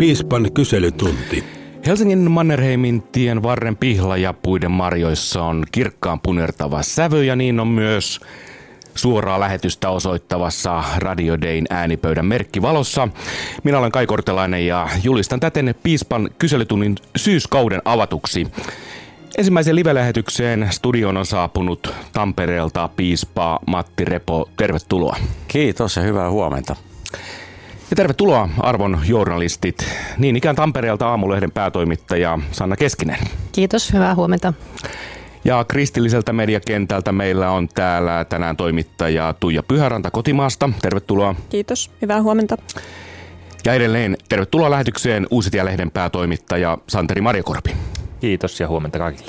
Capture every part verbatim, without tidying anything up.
Piispan kyselytunti. Helsingin Mannerheimin tien varren pihlajapuiden marjoissa on kirkkaan punertava sävy ja niin on myös suoraa lähetystä osoittavassa Radio Dayn äänipöydän merkkivalossa. Minä olen Kai Kortelainen ja julistan täten Piispan kyselytunnin syyskauden avatuksi. Ensimmäiseen live-lähetykseen studioon on saapunut Tampereelta piispa Matti Repo. Tervetuloa. Kiitos ja hyvää huomenta. Ja tervetuloa arvon journalistit. Niin ikään Tampereelta Aamulehden päätoimittaja Sanna Keskinen. Kiitos, hyvää huomenta. Ja kristilliseltä mediakentältä meillä on täällä tänään toimittaja Tuija Pyhäranta kotimaasta. Tervetuloa. Kiitos, hyvää huomenta. Ja edelleen tervetuloa lähetykseen Uusitie-lehden päätoimittaja Santeri Marjakorpi. Kiitos ja huomenta kaikille.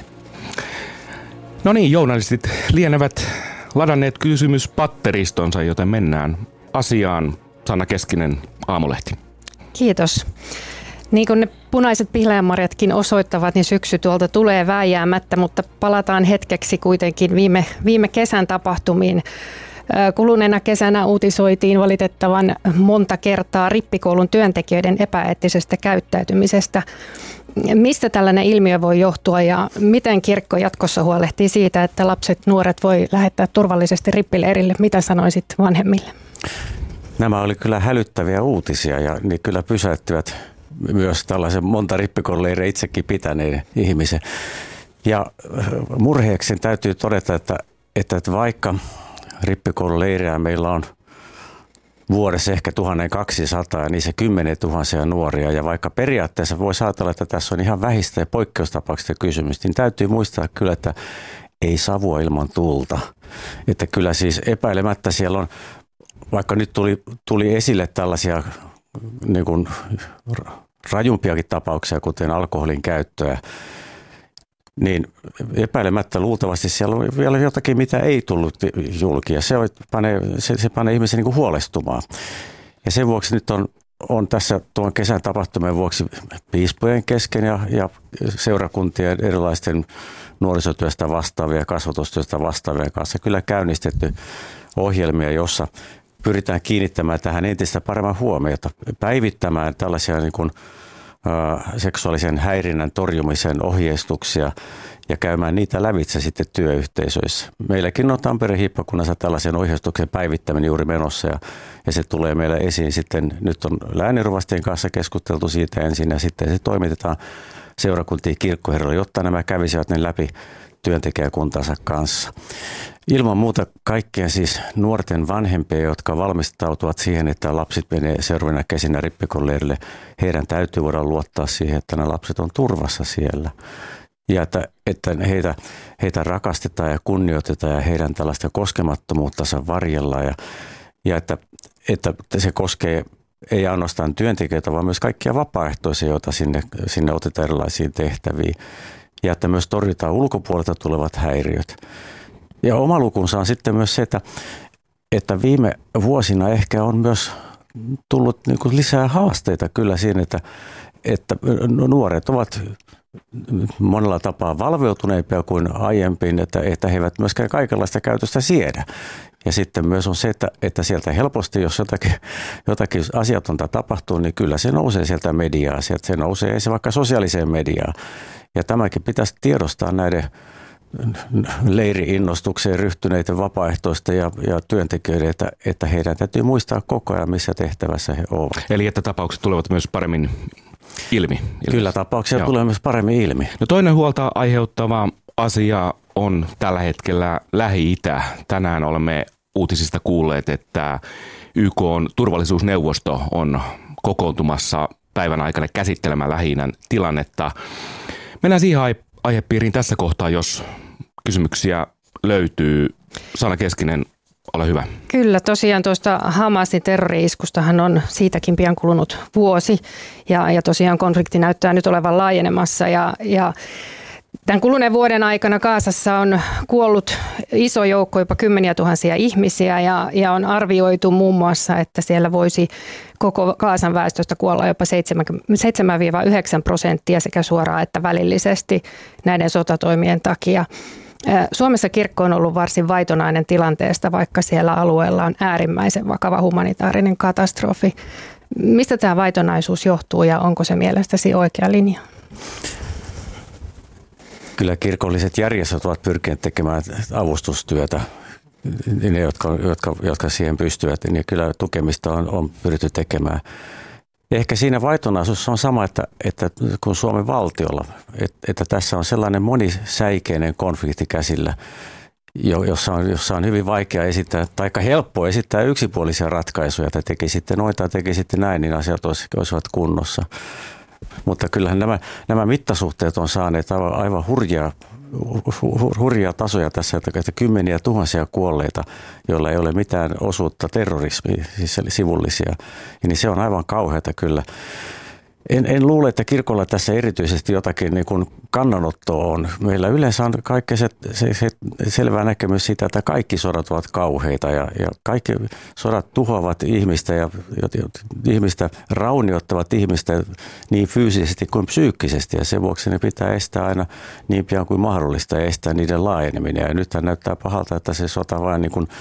No niin, journalistit lienevät ladanneet kysymyspatteristonsa, joten mennään asiaan. Sanna Keskinen, Aamulehti. Kiitos. Niin kuin ne punaiset pihlajanmarjatkin osoittavat, niin syksy tuolta tulee vääjäämättä, mutta palataan hetkeksi kuitenkin viime, viime kesän tapahtumiin. Kuluneena kesänä uutisoitiin valitettavan monta kertaa rippikoulun työntekijöiden epäeettisestä käyttäytymisestä. Mistä tällainen ilmiö voi johtua ja miten kirkko jatkossa huolehtii siitä, että lapset, nuoret voi lähettää turvallisesti rippileirille? Mitä sanoisit vanhemmille? Nämä oli kyllä hälyttäviä uutisia ja ne kyllä pysäyttivät myös tällaisen monta rippikoululeireä itsekin pitäneen ihmisen. Ja murheeksi täytyy todeta, että, että vaikka rippikoululeirejä meillä on vuodessa ehkä tuhatkaksisataa ja niissä kymmenen tuhansia nuoria. Ja vaikka periaatteessa voi ajatella, että tässä on ihan vähistä ja poikkeustapauksista kysymys, niin täytyy muistaa kyllä, että ei savua ilman tulta. Että kyllä siis epäilemättä siellä on, vaikka nyt tuli, tuli esille tällaisia niin kuin rajumpiakin tapauksia, kuten alkoholin käyttöä, niin epäilemättä luultavasti siellä on vielä jotakin, mitä ei tullut julki, ja se, panee, se, se panee ihmisen niin kuin huolestumaan. Ja sen vuoksi nyt on, on tässä tuon kesän tapahtumien vuoksi piispojen kesken ja, ja seurakuntien erilaisten nuorisotyöstä vastaavia ja kasvatustyöstä vastaavien kanssa kyllä käynnistetty ohjelmia, jossa pyritään kiinnittämään tähän entistä paremman huomiota, päivittämään tällaisia niin kuin seksuaalisen häirinnän torjumisen ohjeistuksia ja käymään niitä lävitse sitten työyhteisöissä. Meilläkin on Tampereen hiippakunnassa tällaisen ohjeistuksen päivittäminen juuri menossa ja, ja se tulee meille esiin sitten, nyt on lääninrovastien kanssa keskusteltu siitä ensin ja sitten se toimitetaan seurakuntiin kirkkoherroille, jotta nämä kävisivät ne läpi työntekijäkuntansa kanssa. Ilman muuta kaikkien siis nuorten vanhempia, jotka valmistautuvat siihen, että lapset menee seuraavana kesinä rippikoululeirille, heidän täytyy voida luottaa siihen, että nämä lapset on turvassa siellä. Ja että, että heitä, heitä rakastetaan ja kunnioitetaan ja heidän tällaista koskemattomuuttansa varjellaan. Ja, ja että, että se koskee ei ainoastaan työntekijöitä, vaan myös kaikkia vapaaehtoisia, joita sinne, sinne otetaan erilaisiin tehtäviin. Ja että myös torjutaan ulkopuolelta tulevat häiriöt. Ja oma lukunsa on sitten myös se, että, että viime vuosina ehkä on myös tullut niin kuin lisää haasteita kyllä siinä, että, että nuoret ovat monella tapaa valveutuneempia kuin aiempiin, että, että he eivät myöskään kaikenlaista käytöstä siedä. Ja sitten myös on se, että, että sieltä helposti, jos jotakin, jotakin asiatonta tapahtuu, niin kyllä se nousee sieltä mediaa, sieltä se nousee se vaikka sosiaaliseen mediaan. Ja tämäkin pitäisi tiedostaa näiden leiri-innostukseen ryhtyneiden vapaaehtoista ja, ja työntekijöiden, että, että heidän täytyy muistaa koko ajan, missä tehtävässä he ovat. Eli että tapaukset tulevat myös paremmin ilmi. ilmi. Kyllä tapauksia Joo. tulee myös paremmin ilmi. No toinen huolta aiheuttava asia on tällä hetkellä Lähi-Itä. Tänään olemme uutisista kuulleet, että Y K:n turvallisuusneuvosto on kokoontumassa päivän aikana käsittelemään Lähi-idän tilannetta. Mennään siihen aihepiiriin tässä kohtaa, jos kysymyksiä löytyy. Sanna Keskinen, ole hyvä. Kyllä, tosiaan tuosta Hamasin terrori-iskustahan on siitäkin pian kulunut vuosi ja, ja tosiaan konflikti näyttää nyt olevan laajenemassa ja, ja tämän kuluneen vuoden aikana Gazassa on kuollut iso joukko, jopa kymmeniä tuhansia ihmisiä ja, ja on arvioitu muun muassa, että siellä voisi koko Gazan väestöstä kuolla jopa seitsemän yhdeksän prosenttia sekä suoraan että välillisesti näiden sotatoimien takia. Suomessa kirkko on ollut varsin vaitonainen tilanteesta, vaikka siellä alueella on äärimmäisen vakava humanitaarinen katastrofi. Mistä tämä vaitonaisuus johtuu ja onko se mielestäsi oikea linja? Kyllä kirkolliset järjestöt ovat pyrkineet tekemään avustustyötä. Ne, jotka, jotka, jotka siihen pystyvät, niin kyllä tukemista on, on pyritty tekemään. Ehkä siinä vaitonaisuus on sama, että, että kun Suomen valtiolla, että, että tässä on sellainen monisäikeinen konflikti käsillä, jossa on, jossa on hyvin vaikea esittää, tai aika helppo esittää yksipuolisia ratkaisuja, että teki sitten noin tai teki sitten näin, niin asiat olisivat kunnossa. Mutta kyllähän nämä, nämä mittasuhteet on saaneet aivan, aivan hurjaa, hurjaa tasoja tässä, että kymmeniä tuhansia kuolleita, joilla ei ole mitään osuutta terrorismiin, siis sivullisia, niin se on aivan kauheata kyllä. En, en luule, että kirkolla tässä erityisesti jotakin niin kuin kannanottoa on. Meillä yleensä on kaikki se, se, se selvä näkemys siitä, että kaikki sodat ovat kauheita ja, ja kaikki sodat tuhoavat ihmistä ja, ja ihmistä raunioittavat ihmistä niin fyysisesti kuin psyykkisesti ja sen vuoksi ne pitää estää aina niin pian kuin mahdollista ja estää niiden laajeneminen. Ja nythän näyttää pahalta, että se sota vain niin kuin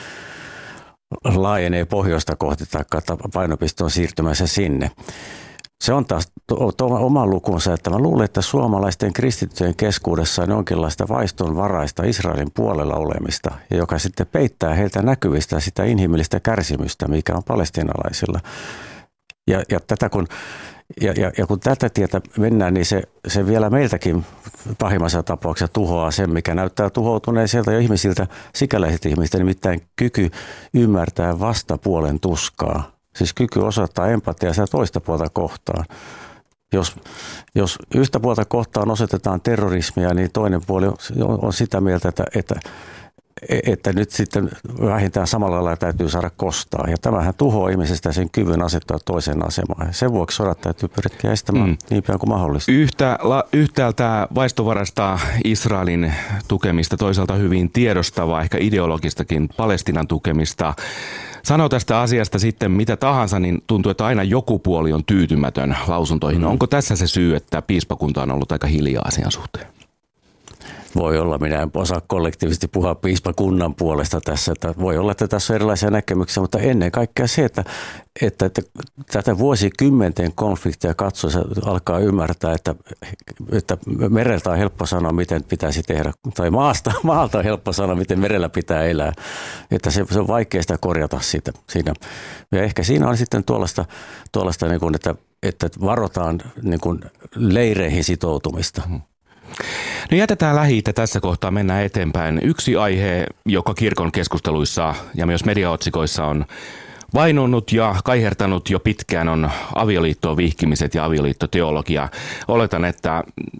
laajenee pohjoista kohti tai painopiste on siirtymässä sinne. Se on taas to, to, oma lukunsa, että mä luulen, että suomalaisten kristittyjen keskuudessa on jonkinlaista vaistonvaraista Israelin puolella olemista, joka sitten peittää heiltä näkyvistä sitä inhimillistä kärsimystä, mikä on palestiinalaisilla. Ja, ja, tätä kun, ja, ja, ja kun tätä tietä mennään, niin se, se vielä meiltäkin pahimmassa tapauksessa tuhoaa sen, mikä näyttää tuhoutuneen sieltä jo ihmisiltä, sikäläiset ihmistä, nimittäin kyky ymmärtää vastapuolen tuskaa. Siis kyky osoittaa empatiaa sitä toista puolta kohtaan. Jos, jos yhtä puolta kohtaan osoitetaan terrorismia, niin toinen puoli on, on sitä mieltä, että, että, että nyt sitten vähintään samalla lailla täytyy saada kostaa. Ja tämähän tuhoaa ihmisestä sen kyvyn asettua toiseen asemaan. Sen vuoksi sodat täytyy pyrkiä estämään mm. niin pian kuin mahdollista. Yhtä, la, yhtäältä vaistovarasta Israelin tukemista, toisaalta hyvin tiedostavaa, ehkä ideologistakin Palestiinan tukemista. Sanoo tästä asiasta sitten mitä tahansa, niin tuntuu, että aina joku puoli on tyytymätön lausuntoihin. Mm. Onko tässä se syy, että piispakunta on ollut aika hiljaa asian suhteen? Voi olla, minä en osaa kollektiivisesti puhua piispakunnan puolesta tässä. Että voi olla, että tässä on erilaisia näkemyksiä, mutta ennen kaikkea se, että, että, että tätä vuosikymmenten konfliktia katsoessa alkaa ymmärtää, että, että mereltä on helppo sanoa, miten pitäisi tehdä, tai maasta, maalta on helppo sanoa, miten merellä pitää elää. Että se, se on vaikea sitä korjata siitä, siinä. Ja ehkä siinä on sitten tuollaista, tuollaista niin kuin, että, että varotaan niin kuin leireihin sitoutumista. No jätetään Lähi-itä tässä kohtaa, mennään eteenpäin. Yksi aihe, joka kirkon keskusteluissa ja myös mediaotsikoissa on vainonnut ja kaihertanut jo pitkään, on avioliittoon vihkimiset ja avioliittoteologia. Oletan, että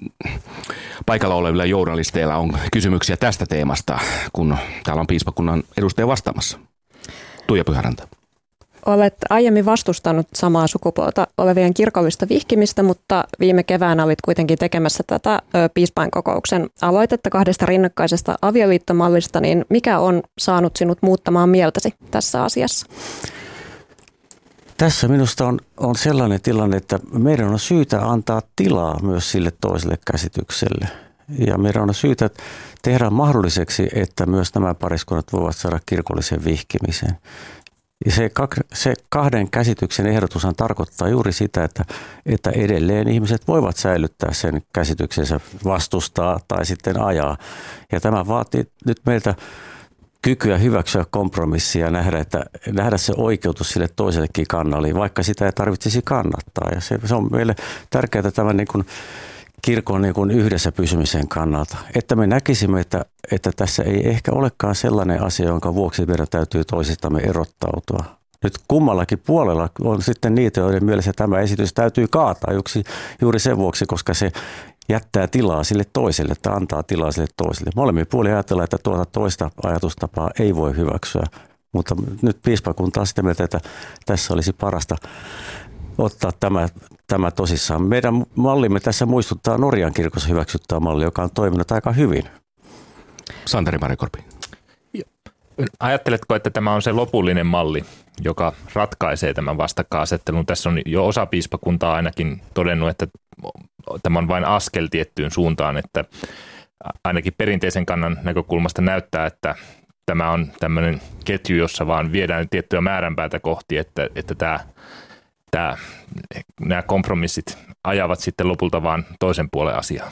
paikalla olevilla journalisteilla on kysymyksiä tästä teemasta, kun täällä on piispakunnan edustaja vastaamassa. Tuija Pyhäranta. Olet aiemmin vastustanut samaa sukupuolta olevien kirkollista vihkimistä, mutta viime keväänä olit kuitenkin tekemässä tätä piispainkokouksen aloitetta kahdesta rinnakkaisesta avioliittomallista, niin mikä on saanut sinut muuttamaan mieltäsi tässä asiassa? Tässä minusta on, on sellainen tilanne, että meidän on syytä antaa tilaa myös sille toiselle käsitykselle. Ja meidän on syytä tehdä mahdolliseksi, että myös nämä pariskunnat voivat saada kirkollisen vihkimisen. Ja se, se kahden käsityksen ehdotushan tarkoittaa juuri sitä, että, että edelleen ihmiset voivat säilyttää sen käsityksensä, vastustaa tai sitten ajaa. Ja tämä vaatii nyt meiltä kykyä hyväksyä kompromissia ja nähdä, että, nähdä se oikeutus sille toisellekin kannalle, vaikka sitä ei tarvitsisi kannattaa. Ja se, se on meille tärkeää tämän niin kuin kirkon niin kuin yhdessä pysymisen kannalta, että me näkisimme, että, että tässä ei ehkä olekaan sellainen asia, jonka vuoksi meidän täytyy toisistamme erottautua. Nyt kummallakin puolella on sitten niitä, joiden mielessä tämä esitys täytyy kaataa juuri, juuri sen vuoksi, koska se jättää tilaa sille toiselle, että antaa tilaa sille toiselle. Molemmin puolin ajatellaan, että tuota toista ajatustapaa ei voi hyväksyä, mutta nyt piispakunta on sitä mieltä, että tässä olisi parasta ottaa tämä, tämä tosissaan. Meidän mallimme tässä muistuttaa Norjan kirkossa hyväksyttää malli, joka on toiminut aika hyvin. Santeri Marikorpi. Ajatteletko, että tämä on se lopullinen malli, joka ratkaisee tämän vastakkainasettelun? Tässä on jo osa piispakuntaa ainakin todennut, että tämä on vain askel tiettyyn suuntaan, että ainakin perinteisen kannan näkökulmasta näyttää, että tämä on tämmöinen ketju, jossa vaan viedään tiettyä määränpäätä kohti, että, että tämä tämä, nämä kompromissit ajavat sitten lopulta vaan toisen puolen asiaa?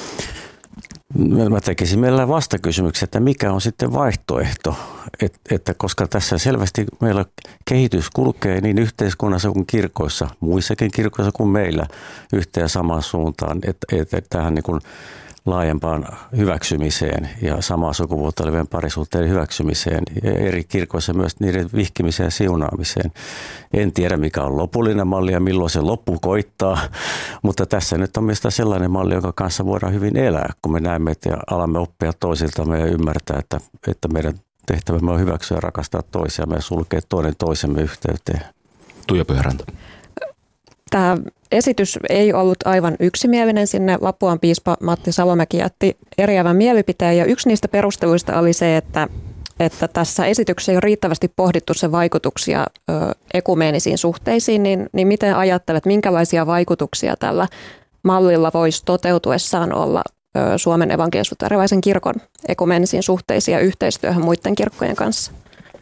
Mä tekisin meillä vastakysymyksen, että mikä on sitten vaihtoehto, Et, että koska tässä selvästi meillä kehitys kulkee niin yhteiskunnassa kuin kirkoissa, muissakin kirkoissa kuin meillä yhteen samaan suuntaan, että, että tähän niin kuin laajempaan hyväksymiseen ja samaa sukupuolta olevien parisuhteen hyväksymiseen ja eri kirkoissa myös niiden vihkimiseen ja siunaamiseen. En tiedä, mikä on lopullinen malli ja milloin se loppu koittaa, mutta tässä nyt on mielestäni sellainen malli, jonka kanssa voidaan hyvin elää, kun me näemme että alamme oppia toisiltamme ja ymmärtää, että, että meidän tehtävämme on hyväksyä ja rakastaa toisiamme ja sulkea toinen toisemme yhteyteen. Tuija Pyhäranta. Tämä esitys ei ollut aivan yksimielinen. Sinne Lapuan piispa Matti Salomäki jätti eriävän mielipiteen ja yksi niistä perusteluista oli se, että, että tässä esityksessä ei ole riittävästi pohdittu sen vaikutuksia ö, ekumeenisiin suhteisiin, niin, niin miten ajattelet, minkälaisia vaikutuksia tällä mallilla voisi toteutuessaan olla ö, Suomen evankelis-luterilaisen kirkon ekumeenisiin suhteisiin ja yhteistyöhön muiden kirkkojen kanssa?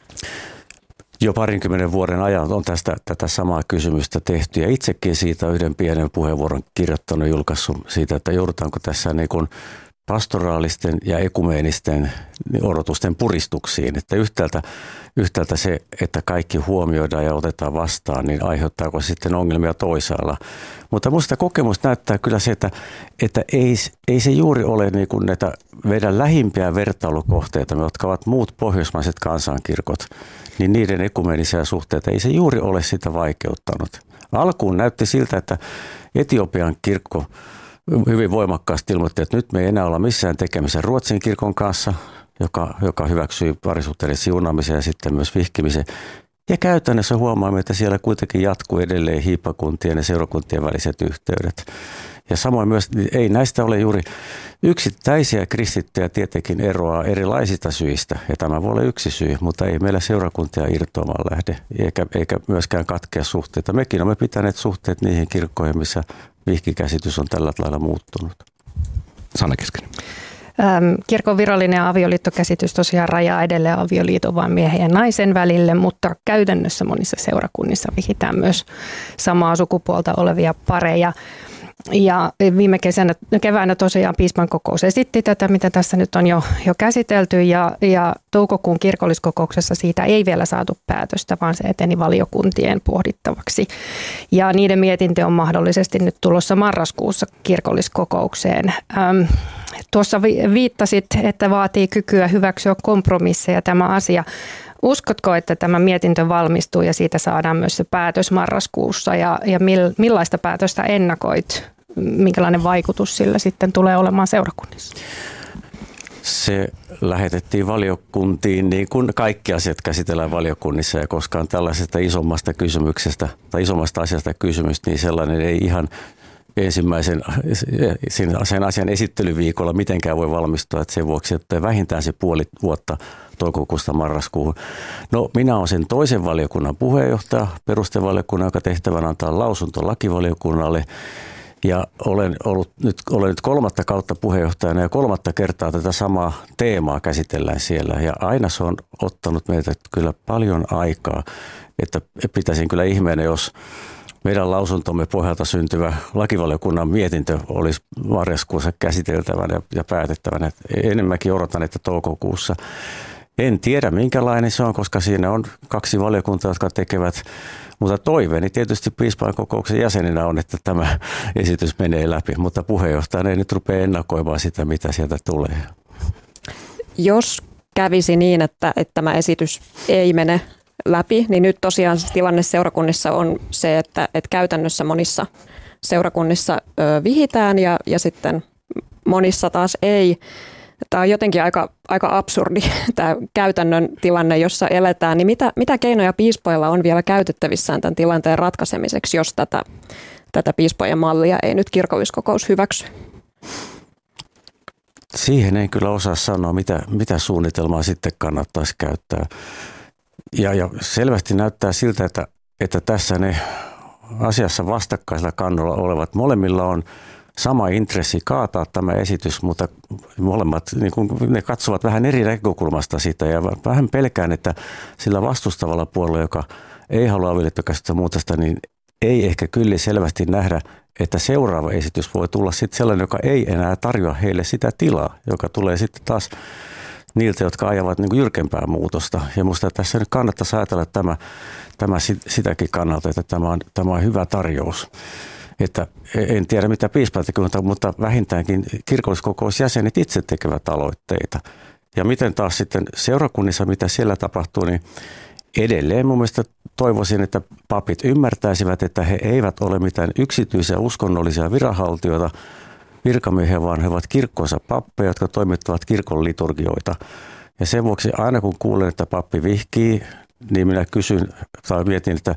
Jo parinkymmenen vuoden ajan on tästä tätä samaa kysymystä tehty ja itsekin siitä yhden pienen puheenvuoron kirjoittanut ja julkaissut siitä, että joudutaanko tässä niin kuin pastoraalisten ja ekumeenisten odotusten puristuksiin, että yhtäältä, yhtäältä se, että kaikki huomioidaan ja otetaan vastaan, niin aiheuttaako sitten ongelmia toisaalla. Mutta minusta kokemus näyttää kyllä se, että, että ei, ei se juuri ole niin kuin näitä meidän lähimpiä vertailukohteita, jotka ovat muut pohjoismaiset kansankirkot, niin niiden ekumeenisia suhteita ei se juuri ole sitä vaikeuttanut. Alkuun näytti siltä, että Etiopian kirkko hyvin voimakkaasti ilmoitti, että nyt me ei enää olla missään tekemisen Ruotsin kirkon kanssa, joka, joka hyväksyi parisuhteiden siunaamisen ja sitten myös vihkimisen. Ja käytännössä huomaamme, että siellä kuitenkin jatkuu edelleen hiippakuntien ja seurakuntien väliset yhteydet. Ja samoin myös ei näistä ole juuri yksittäisiä kristittyjä tietenkin eroaa erilaisista syistä. Ja tämä voi olla yksi syy, mutta ei meillä seurakuntia irtoamaan lähde, eikä, eikä myöskään katkea suhteita. Mekin olemme pitäneet suhteet niihin kirkkoihin, missä vihkikäsitys on tällä lailla muuttunut. Sanna Keskinen. Kirkon virallinen avioliittokäsitys tosiaan rajaa edelleen avioliiton vain miehen ja naisen välille, mutta käytännössä monissa seurakunnissa vihitään myös samaa sukupuolta olevia pareja. Ja viime kesänä, keväänä tosiaan piispan kokous esitti tätä, mitä tässä nyt on jo, jo käsitelty, ja, ja toukokuun kirkolliskokouksessa siitä ei vielä saatu päätöstä, vaan se eteni valiokuntien pohdittavaksi. Ja niiden mietintö on mahdollisesti nyt tulossa marraskuussa kirkolliskokoukseen. Ähm, tuossa viittasit, että vaatii kykyä hyväksyä kompromisseja tämä asia. Uskotko, että tämä mietintö valmistuu ja siitä saadaan myös se päätös marraskuussa ja, ja millaista päätöstä ennakoit? Minkälainen vaikutus sillä sitten tulee olemaan seurakunnissa? Se lähetettiin valiokuntiin niin kuin kaikki asiat käsitellään valiokunnissa ja koskaan tällaisesta isommasta kysymyksestä tai isommasta asiasta kysymystä, niin sellainen ei ihan ensimmäisen sen asian esittelyviikolla mitenkään voi valmistua, että sen vuoksi, että vähintään se puoli vuotta toukokuusta marraskuuhun. No minä olen sen toisen valiokunnan puheenjohtaja, perustevaliokunnan, joka tehtävänä antaa lausunto lakivaliokunnalle. Ja olen ollut nyt, olen nyt kolmatta kautta puheenjohtajana ja kolmatta kertaa tätä samaa teemaa käsitellään siellä. Ja aina se on ottanut meiltä kyllä paljon aikaa, että pitäisin kyllä ihmeenä, jos meidän lausuntomme pohjalta syntyvä lakivaliokunnan mietintö olisi marraskuussa käsiteltävänä ja päätettävänä. Enemmänkin odotan, että toukokuussa. En tiedä, minkälainen se on, koska siinä on kaksi valiokuntaa, jotka tekevät, mutta toiveeni tietysti piispan kokouksen jäseninä on, että tämä esitys menee läpi, mutta puheenjohtajana ei nyt rupea ennakoimaan sitä, mitä sieltä tulee. Jos kävisi niin, että, että tämä esitys ei mene läpi, niin nyt tosiaan tilanne seurakunnissa on se, että, että käytännössä monissa seurakunnissa ö, vihitään ja, ja sitten monissa taas ei. Tämä on jotenkin aika, aika absurdi tämä käytännön tilanne, jossa eletään. Niin mitä, mitä keinoja piispoilla on vielä käytettävissään tämän tilanteen ratkaisemiseksi, jos tätä, tätä piispojen mallia ei nyt kirkolliskokous hyväksy? Siihen ei kyllä osaa sanoa, mitä, mitä suunnitelmaa sitten kannattaisi käyttää. Ja, ja selvästi näyttää siltä, että, että tässä ne asiassa vastakkaisella kannalla olevat molemmilla on sama intressi kaataa tämä esitys, mutta molemmat niin kuin, ne katsovat vähän eri näkökulmasta sitä ja vähän pelkään, että sillä vastustavalla puolella, joka ei halua avioliittokäsitystä muutosta, niin ei ehkä kyllä selvästi nähdä, että seuraava esitys voi tulla sitten sellainen, joka ei enää tarjoa heille sitä tilaa, joka tulee sitten taas niiltä, jotka ajavat niin kuin jyrkempää muutosta. Ja minusta tässä nyt kannattaisi ajatella tämä, tämä sitäkin kannalta, että tämä on, tämä on hyvä tarjous. Että en tiedä mitä piispa tekee, mutta vähintäänkin kirkolliskokousjäsenet itse tekevät aloitteita. Ja miten taas sitten seurakunnissa, mitä siellä tapahtuu, niin edelleen mun mielestä toivoisin, että papit ymmärtäisivät, että he eivät ole mitään yksityisiä uskonnollisia viranhaltijoita, virkamiehiä, vaan he ovat kirkkonsa pappeja, jotka toimittavat kirkon liturgioita. Ja sen vuoksi aina kun kuulen, että pappi vihkii, niin minä kysyn tai mietin, että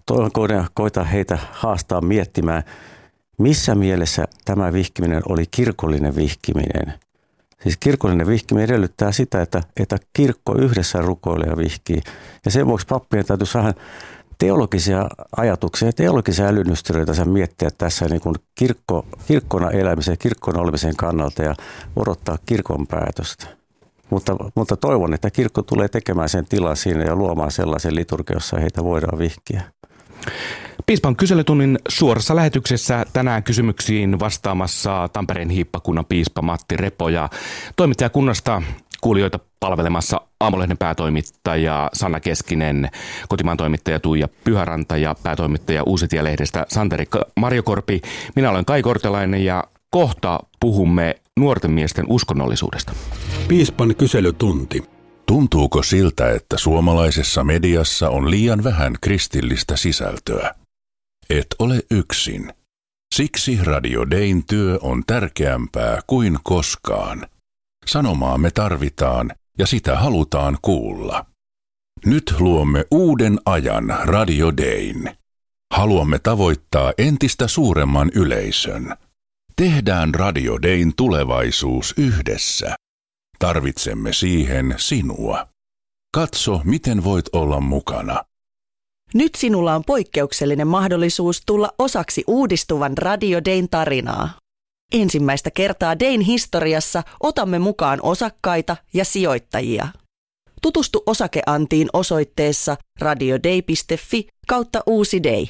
koitan heitä haastaa miettimään, missä mielessä tämä vihkiminen oli kirkollinen vihkiminen. Siis kirkollinen vihkiminen edellyttää sitä, että, että kirkko yhdessä rukoilee ja vihkii. Ja sen vuoksi pappien täytyy saada teologisia ajatuksia ja teologisia älynystyröitä miettiä tässä niin kuin kirkko, kirkkona elämisen ja kirkkona olemisen kannalta ja odottaa kirkon päätöstä. Mutta, mutta toivon, että kirkko tulee tekemään sen tilan siinä ja luomaan sellaisen liturgian, jossa heitä voidaan vihkiä. Piispan kyselytunnin suorassa lähetyksessä tänään kysymyksiin vastaamassa Tampereen hiippakunnan piispa Matti Repo ja toimittajakunnasta kuulijoita palvelemassa Aamulehden päätoimittaja Sanna Keskinen, kotimaan toimittaja Tuija Pyhäranta ja päätoimittaja Uusitie-lehdestä Santeri Marjokorpi. Minä olen Kai Kortelainen ja kohta puhumme nuorten miesten uskonnollisuudesta. Piispan kyselytunti. Tuntuuko siltä, että suomalaisessa mediassa on liian vähän kristillistä sisältöä? Et ole yksin. Siksi Radio Dayn työ on tärkeämpää kuin koskaan. Sanomaa me tarvitaan ja sitä halutaan kuulla. Nyt luomme uuden ajan Radio Dayn. Haluamme tavoittaa entistä suuremman yleisön. Tehdään Radio Dayn tulevaisuus yhdessä. Tarvitsemme siihen sinua. Katso, miten voit olla mukana. Nyt sinulla on poikkeuksellinen mahdollisuus tulla osaksi uudistuvan Radio Dayn tarinaa. Ensimmäistä kertaa Dayn historiassa otamme mukaan osakkaita ja sijoittajia. Tutustu osakeantiin osoitteessa radioday piste fi kautta uusi Day.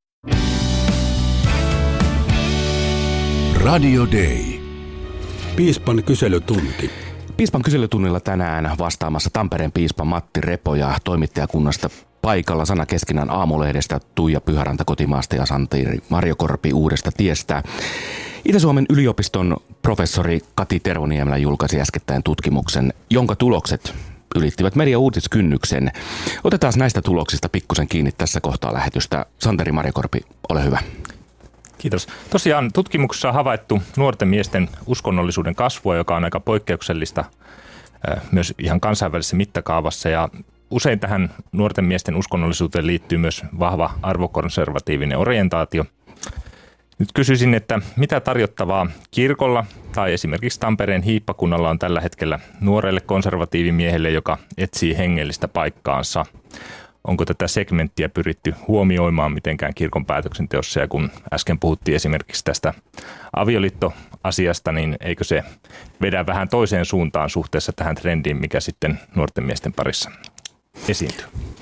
Radio Day. Piispan kyselytunti. Piispan kyselytunnilla tänään vastaamassa Tampereen piispa Matti Repo ja toimittajakunnasta paikalla Sanna Keskinen Aamulehdestä, Tuija Pyhäranta Kotimaasta ja Santeri Marjokorpi Uudesta tiestä. Itä-Suomen yliopiston professori Kati Tervoniemelä julkaisi äskettäin tutkimuksen, jonka tulokset ylittivät mediauutiskynnyksen. Otetaan näistä tuloksista pikkusen kiinni tässä kohtaa lähetystä. Santeri Marjokorpi, ole hyvä. Kiitos. Tosiaan tutkimuksessa on havaittu nuorten miesten uskonnollisuuden kasvua, joka on aika poikkeuksellista myös ihan kansainvälisessä mittakaavassa. Ja usein tähän nuorten miesten uskonnollisuuteen liittyy myös vahva arvokonservatiivinen orientaatio. Nyt kysyisin, että mitä tarjottavaa kirkolla tai esimerkiksi Tampereen hiippakunnalla on tällä hetkellä nuorelle konservatiivimiehelle, joka etsii hengellistä paikkaansa? Onko tätä segmenttiä pyritty huomioimaan mitenkään kirkon päätöksenteossa? Ja kun äsken puhuttiin esimerkiksi tästä avioliittoasiasta, niin eikö se vedä vähän toiseen suuntaan suhteessa tähän trendiin, mikä sitten nuorten miesten parissa esiintyy?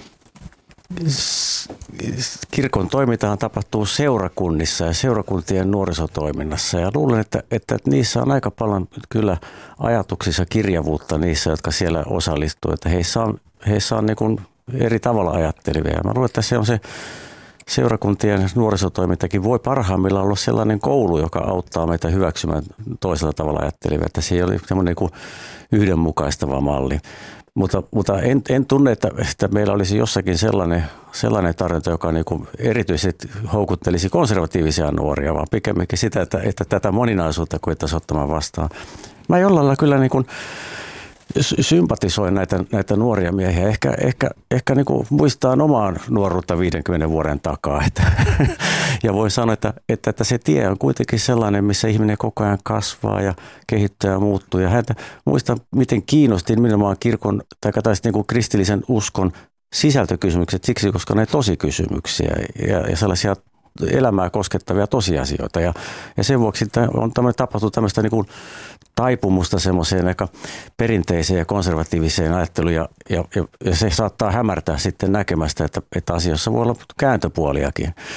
Kirkon toimintahan tapahtuu seurakunnissa ja seurakuntien nuorisotoiminnassa ja luulen, että, että niissä on aika paljon kyllä ajatuksissa kirjavuutta niissä, jotka siellä osallistuu, että heissä on, heissä on niin kuin eri tavalla ajattelevia. Mä luulen, että se on se seurakuntien nuorisotoimintakin voi parhaimmillaan olla sellainen koulu, joka auttaa meitä hyväksymään toisella tavalla ajattelevia, että se ei ole semmoinen niin kuin yhdenmukaistava malli. Mutta, mutta en, en tunne, että, että meillä olisi jossakin sellainen, sellainen tarjonta, joka niin kuin erityisesti houkuttelisi konservatiivisia nuoria, vaan pikemminkin sitä, että, että tätä moninaisuutta koettaisiin ottamaan vastaan. Mä jollain lailla kyllä niin kuin sympatisoin näitä, näitä nuoria miehiä. Ehkä, ehkä, ehkä niin kuin muistaa omaan nuoruutta viidenkymmenen vuoden takaa. Että, ja voi sanoa, että, että, että se tie on kuitenkin sellainen, missä ihminen koko ajan kasvaa ja kehittyy ja muuttuu. Ja häntä muistan, miten kiinnosti nimenomaan kirkon tai, tai niin kuin kristillisen uskon sisältökysymykset siksi, koska ne tosikysymyksiä ja, ja sellaisia elämää koskettavia tosiasioita. Ja, ja sen vuoksi on tapahtunut tämmöistä niin kuin taipumusta semmoiseen aika perinteiseen ja konservatiiviseen ajatteluun ja, ja, ja se saattaa hämärtää sitten näkemästä, että, että asioissa voi olla kääntöpuoliakin.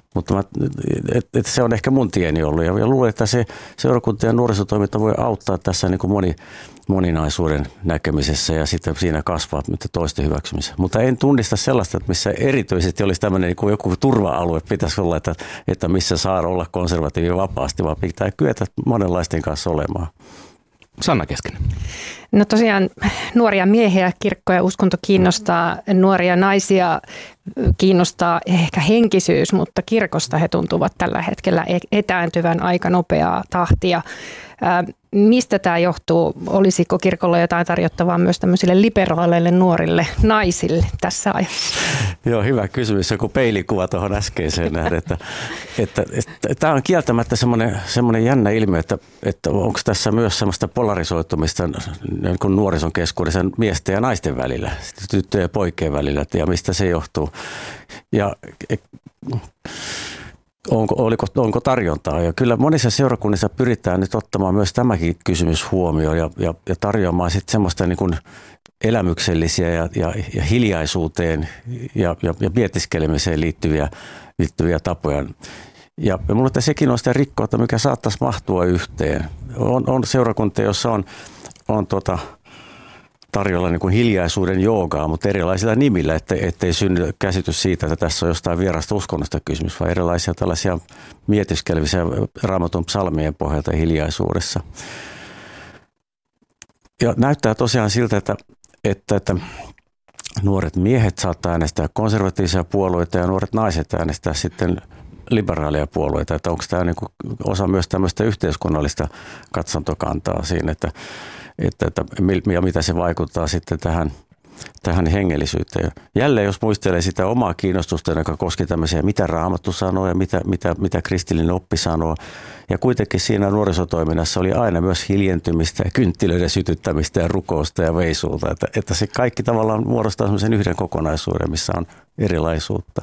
Mutta mä, et, et se on ehkä mun tieni ollut ja, ja luulen, että se seurakunta ja nuorisotoiminta voi auttaa tässä niin kuin moni, moninaisuuden näkemisessä ja sitten siinä kasvaa toisten hyväksymisessä. Mutta en tunnista sellaista, että missä erityisesti olisi tämmöinen niin kuin joku turva-alue pitäisi olla, että, että missä saa olla konservatiivi vapaasti, vaan pitää kyetä monenlaisten kanssa olemaan. Sanna Keskinen. No tosiaan nuoria miehiä kirkko ja uskonto kiinnostaa, nuoria naisia kiinnostaa ehkä henkisyys, mutta kirkosta he tuntuvat tällä hetkellä etääntyvän aika nopeaa tahtia. Mistä tämä johtuu? Olisiko kirkolla jotain tarjottavaa myös tämmöisille liberaaleille nuorille naisille tässä ajassa? Joo, hyvä kysymys. Joku peilikuva tuohon äskeiseen nähdä, että, että, että tämä on kieltämättä semmoinen, semmoinen jännä ilmiö, että, että onko tässä myös semmoista polarisoitumista niin kuin nuorison keskuudessa miesten ja naisten välillä, tyttöjen ja poikien välillä, ja mistä se johtuu. Ja Onko, oliko, onko tarjontaa? Ja kyllä monissa seurakunnissa pyritään nyt ottamaan myös tämäkin kysymys huomioon ja, ja, ja tarjoamaan sitten semmoista niin kuin elämyksellisiä ja, ja, ja hiljaisuuteen ja, ja, ja mietiskelemiseen liittyviä, liittyviä tapoja. Ja, ja minusta sekin on sitä rikkoutta, mikä saattaisi mahtua yhteen. On, on seurakuntia, jossa on, on tota, tarjolla niin kuin hiljaisuuden joogaa, mutta erilaisilla nimillä, ettei, ettei synny käsitys siitä, että tässä on jostain vierasta uskonnosta kysymys, vaan erilaisia tällaisia mietiskelevisiä Raamatun psalmien pohjalta hiljaisuudessa. Ja näyttää tosiaan siltä, että, että, että nuoret miehet saattaa äänestää konservatiivisia puolueita ja nuoret naiset äänestää sitten liberaalia puolueita. Että onko tämä niin kuin osa myös tämmöistä yhteiskunnallista katsontokantaa siinä, että Että, että, ja mitä se vaikuttaa sitten tähän, tähän hengellisyyteen. Jälleen jos muistelee sitä omaa kiinnostusta, joka koski tämmöisiä, mitä Raamattu sanoo ja mitä, mitä, mitä kristillinen oppi sanoo. Ja kuitenkin siinä nuorisotoiminnassa oli aina myös hiljentymistä ja kynttilöiden sytyttämistä ja rukousta ja veisuulta. Että, että se kaikki tavallaan muodostaa semmoisen yhden kokonaisuuden, missä on erilaisuutta.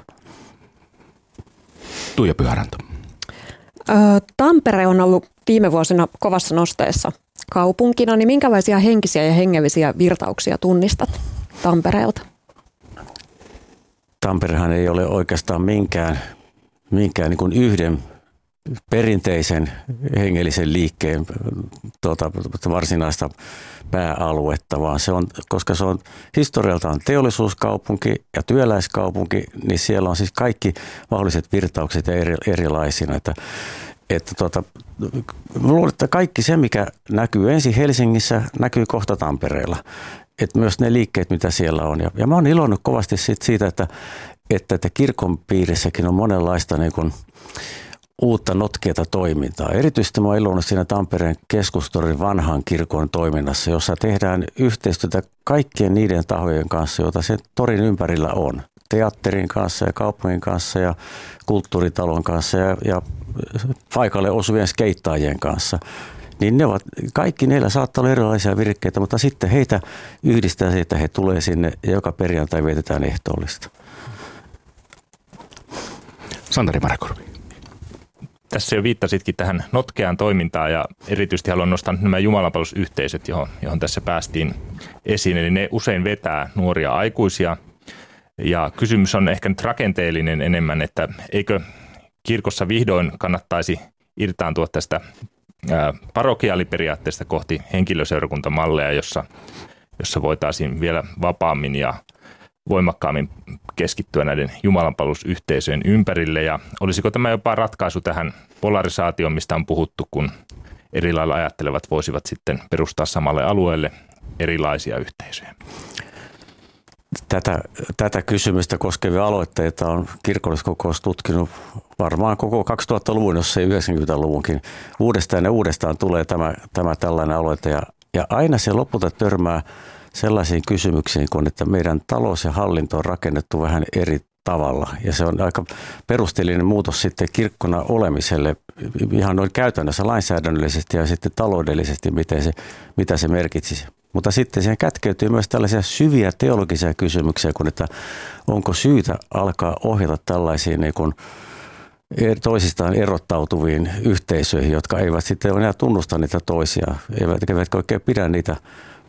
Tuija Pyhäranto. Tampere on ollut viime vuosina kovassa nosteessa kaupunkina, niin minkälaisia henkisiä ja hengellisiä virtauksia tunnistat Tampereelta? Tamperehan ei ole oikeastaan minkään, minkään niin kuin yhden perinteisen hengellisen liikkeen tuota, varsinaista pääaluetta, vaan se on, koska se on historialtaan teollisuuskaupunki ja työläiskaupunki, niin siellä on siis kaikki mahdolliset virtaukset ja eri, erilaisina, että Että tuota, luulen, että kaikki se, mikä näkyy ensin Helsingissä, näkyy kohta Tampereella. Että myös ne liikkeet, mitä siellä on. Ja, ja mä oon ilonnut kovasti siitä, että, että, että kirkon piirissäkin on monenlaista niin kuin uutta notkeata toimintaa. Erityisesti mä oon ilonnut siinä Tampereen keskustorin vanhan kirkon toiminnassa, jossa tehdään yhteistyötä kaikkien niiden tahojen kanssa, joita sen torin ympärillä on. Teatterin kanssa ja kaupungin kanssa ja kulttuuritalon kanssa ja, ja paikalle osuvien skeittaajien kanssa. Niin ne ovat, kaikki neillä saattaa olla erilaisia virkkeitä, mutta sitten heitä yhdistää se, että he tulee sinne ja joka perjantai vietetään ehtoollista. Santeri Marakorvi. Tässä jo viittasitkin tähän notkeaan toimintaan ja erityisesti haluan nostaa nämä jumalanpalvelusyhteisöt, johon, johon tässä päästiin esiin. Eli ne usein vetää nuoria aikuisia. Ja kysymys on ehkä nyt rakenteellinen enemmän, että eikö kirkossa vihdoin kannattaisi irtaantua tästä parokiaaliperiaatteesta kohti henkilöseurakuntamalleja, jossa, jossa voitaisiin vielä vapaammin ja voimakkaammin keskittyä näiden jumalanpalvelusyhteisöjen ympärille. Ja olisiko tämä jopa ratkaisu tähän polarisaatioon, mistä on puhuttu, kun eri lailla ajattelevat voisivat sitten perustaa samalle alueelle erilaisia yhteisöjä? Tätä, tätä kysymystä koskevia aloitteita on kirkolliskokous tutkinut varmaan koko kaksituhattaluvun, jos ei yhdeksänkymmentäluvunkin. Uudestaan ja uudestaan tulee tämä, tämä tällainen aloite ja, ja aina se lopulta törmää sellaisiin kysymyksiin, kun että meidän talous ja hallinto on rakennettu vähän eri tavalla. Ja se on aika perusteellinen muutos sitten kirkkona olemiselle ihan noin käytännössä lainsäädännöllisesti ja sitten taloudellisesti, miten se, mitä se merkitsisi. Mutta sitten siihen kätkeytyy myös tällaisia syviä teologisia kysymyksiä, kun että onko syytä alkaa ohjata tällaisiin niin kuin toisistaan erottautuviin yhteisöihin, jotka eivät sitten enää tunnusta niitä toisia, eivätkä oikein pidä niitä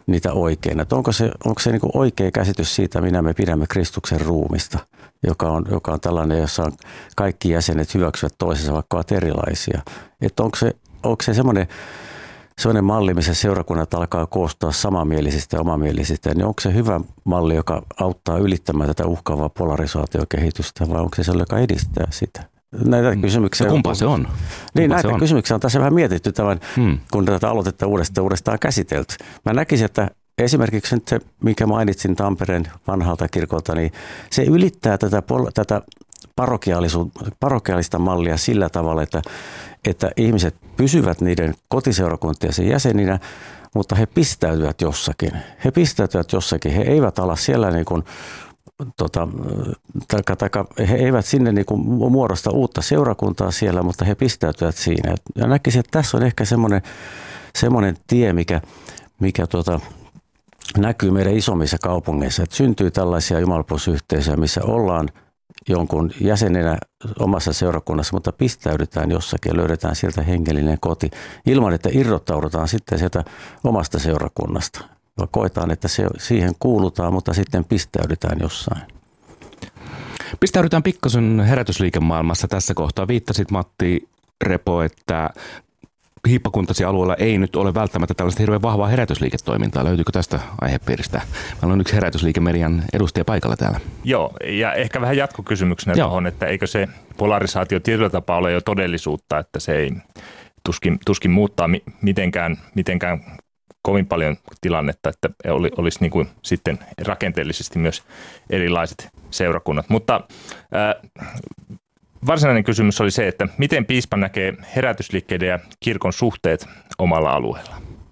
niitä oikein. Että onko se, onko se niin kuin oikea käsitys siitä, minä me pidämme Kristuksen ruumista, joka on, joka on tällainen, jossa on kaikki jäsenet hyväksyvät toisensa, vaikka ovat erilaisia. Että onko se, onko se semmoinen, semmoinen malli, missä seurakunnat alkaa koostua samanmielisistä ja omamielisistä, niin onko se hyvä malli, joka auttaa ylittämään tätä uhkaavaa polarisaatiokehitystä, vai onko se sellainen, joka edistää sitä? Näitä kysymyksiä. Kumpaa se on? Niin, Kumpaa näitä on? kysymyksiä on tässä vähän mietitty tämän, hmm. kun tätä aloitetta uudestaan, uudestaan käsitelty. Mä näkisin, että esimerkiksi nyt se, minkä mainitsin Tampereen vanhalta kirkolta, niin se ylittää tätä, tätä parokiaalista mallia sillä tavalla, että, että ihmiset pysyvät niiden kotiseurakuntiensa jäseninä, mutta he pistäytyvät jossakin. He pistäytyvät jossakin. He eivät ala siellä niin kuin Tota, taika, taika, he eivät sinne niin kuin muodosta uutta seurakuntaa siellä, mutta he pistäytyvät siinä. Ja näkisin, että tässä on ehkä semmoinen, semmoinen tie, mikä, mikä tota, näkyy meidän isommissa kaupungeissa. Että syntyy tällaisia jumalapalvelusyhteisöjä, missä ollaan jonkun jäsenenä omassa seurakunnassa, mutta pistäydytään jossakin ja löydetään sieltä hengellinen koti ilman, että irrottaudutaan sitten sieltä omasta seurakunnasta. Koetaan, että se, siihen kuulutaan, mutta sitten pistäydytään jossain. Pistäydytään pikkasen herätysliikemaailmassa tässä kohtaa. Viittasit, Matti Repo, että hiippakuntasi alueella ei nyt ole välttämättä tällaista hirveän vahvaa herätysliiketoimintaa. Löytyykö tästä aihepiiristä? Meillä on yksi herätysliikemedian edustaja paikalla täällä. Joo, ja ehkä vähän jatkokysymyksenä tuohon, että eikö se polarisaatio tietyllä tapaa ole jo todellisuutta, että se ei tuskin, tuskin muuttaa mitenkään, mitenkään kovin paljon tilannetta, että olisi niin kuin sitten rakenteellisesti myös erilaiset seurakunnat. Mutta äh, varsinainen kysymys oli se, että miten piispa näkee herätysliikkeiden ja kirkon suhteet omalla alueella?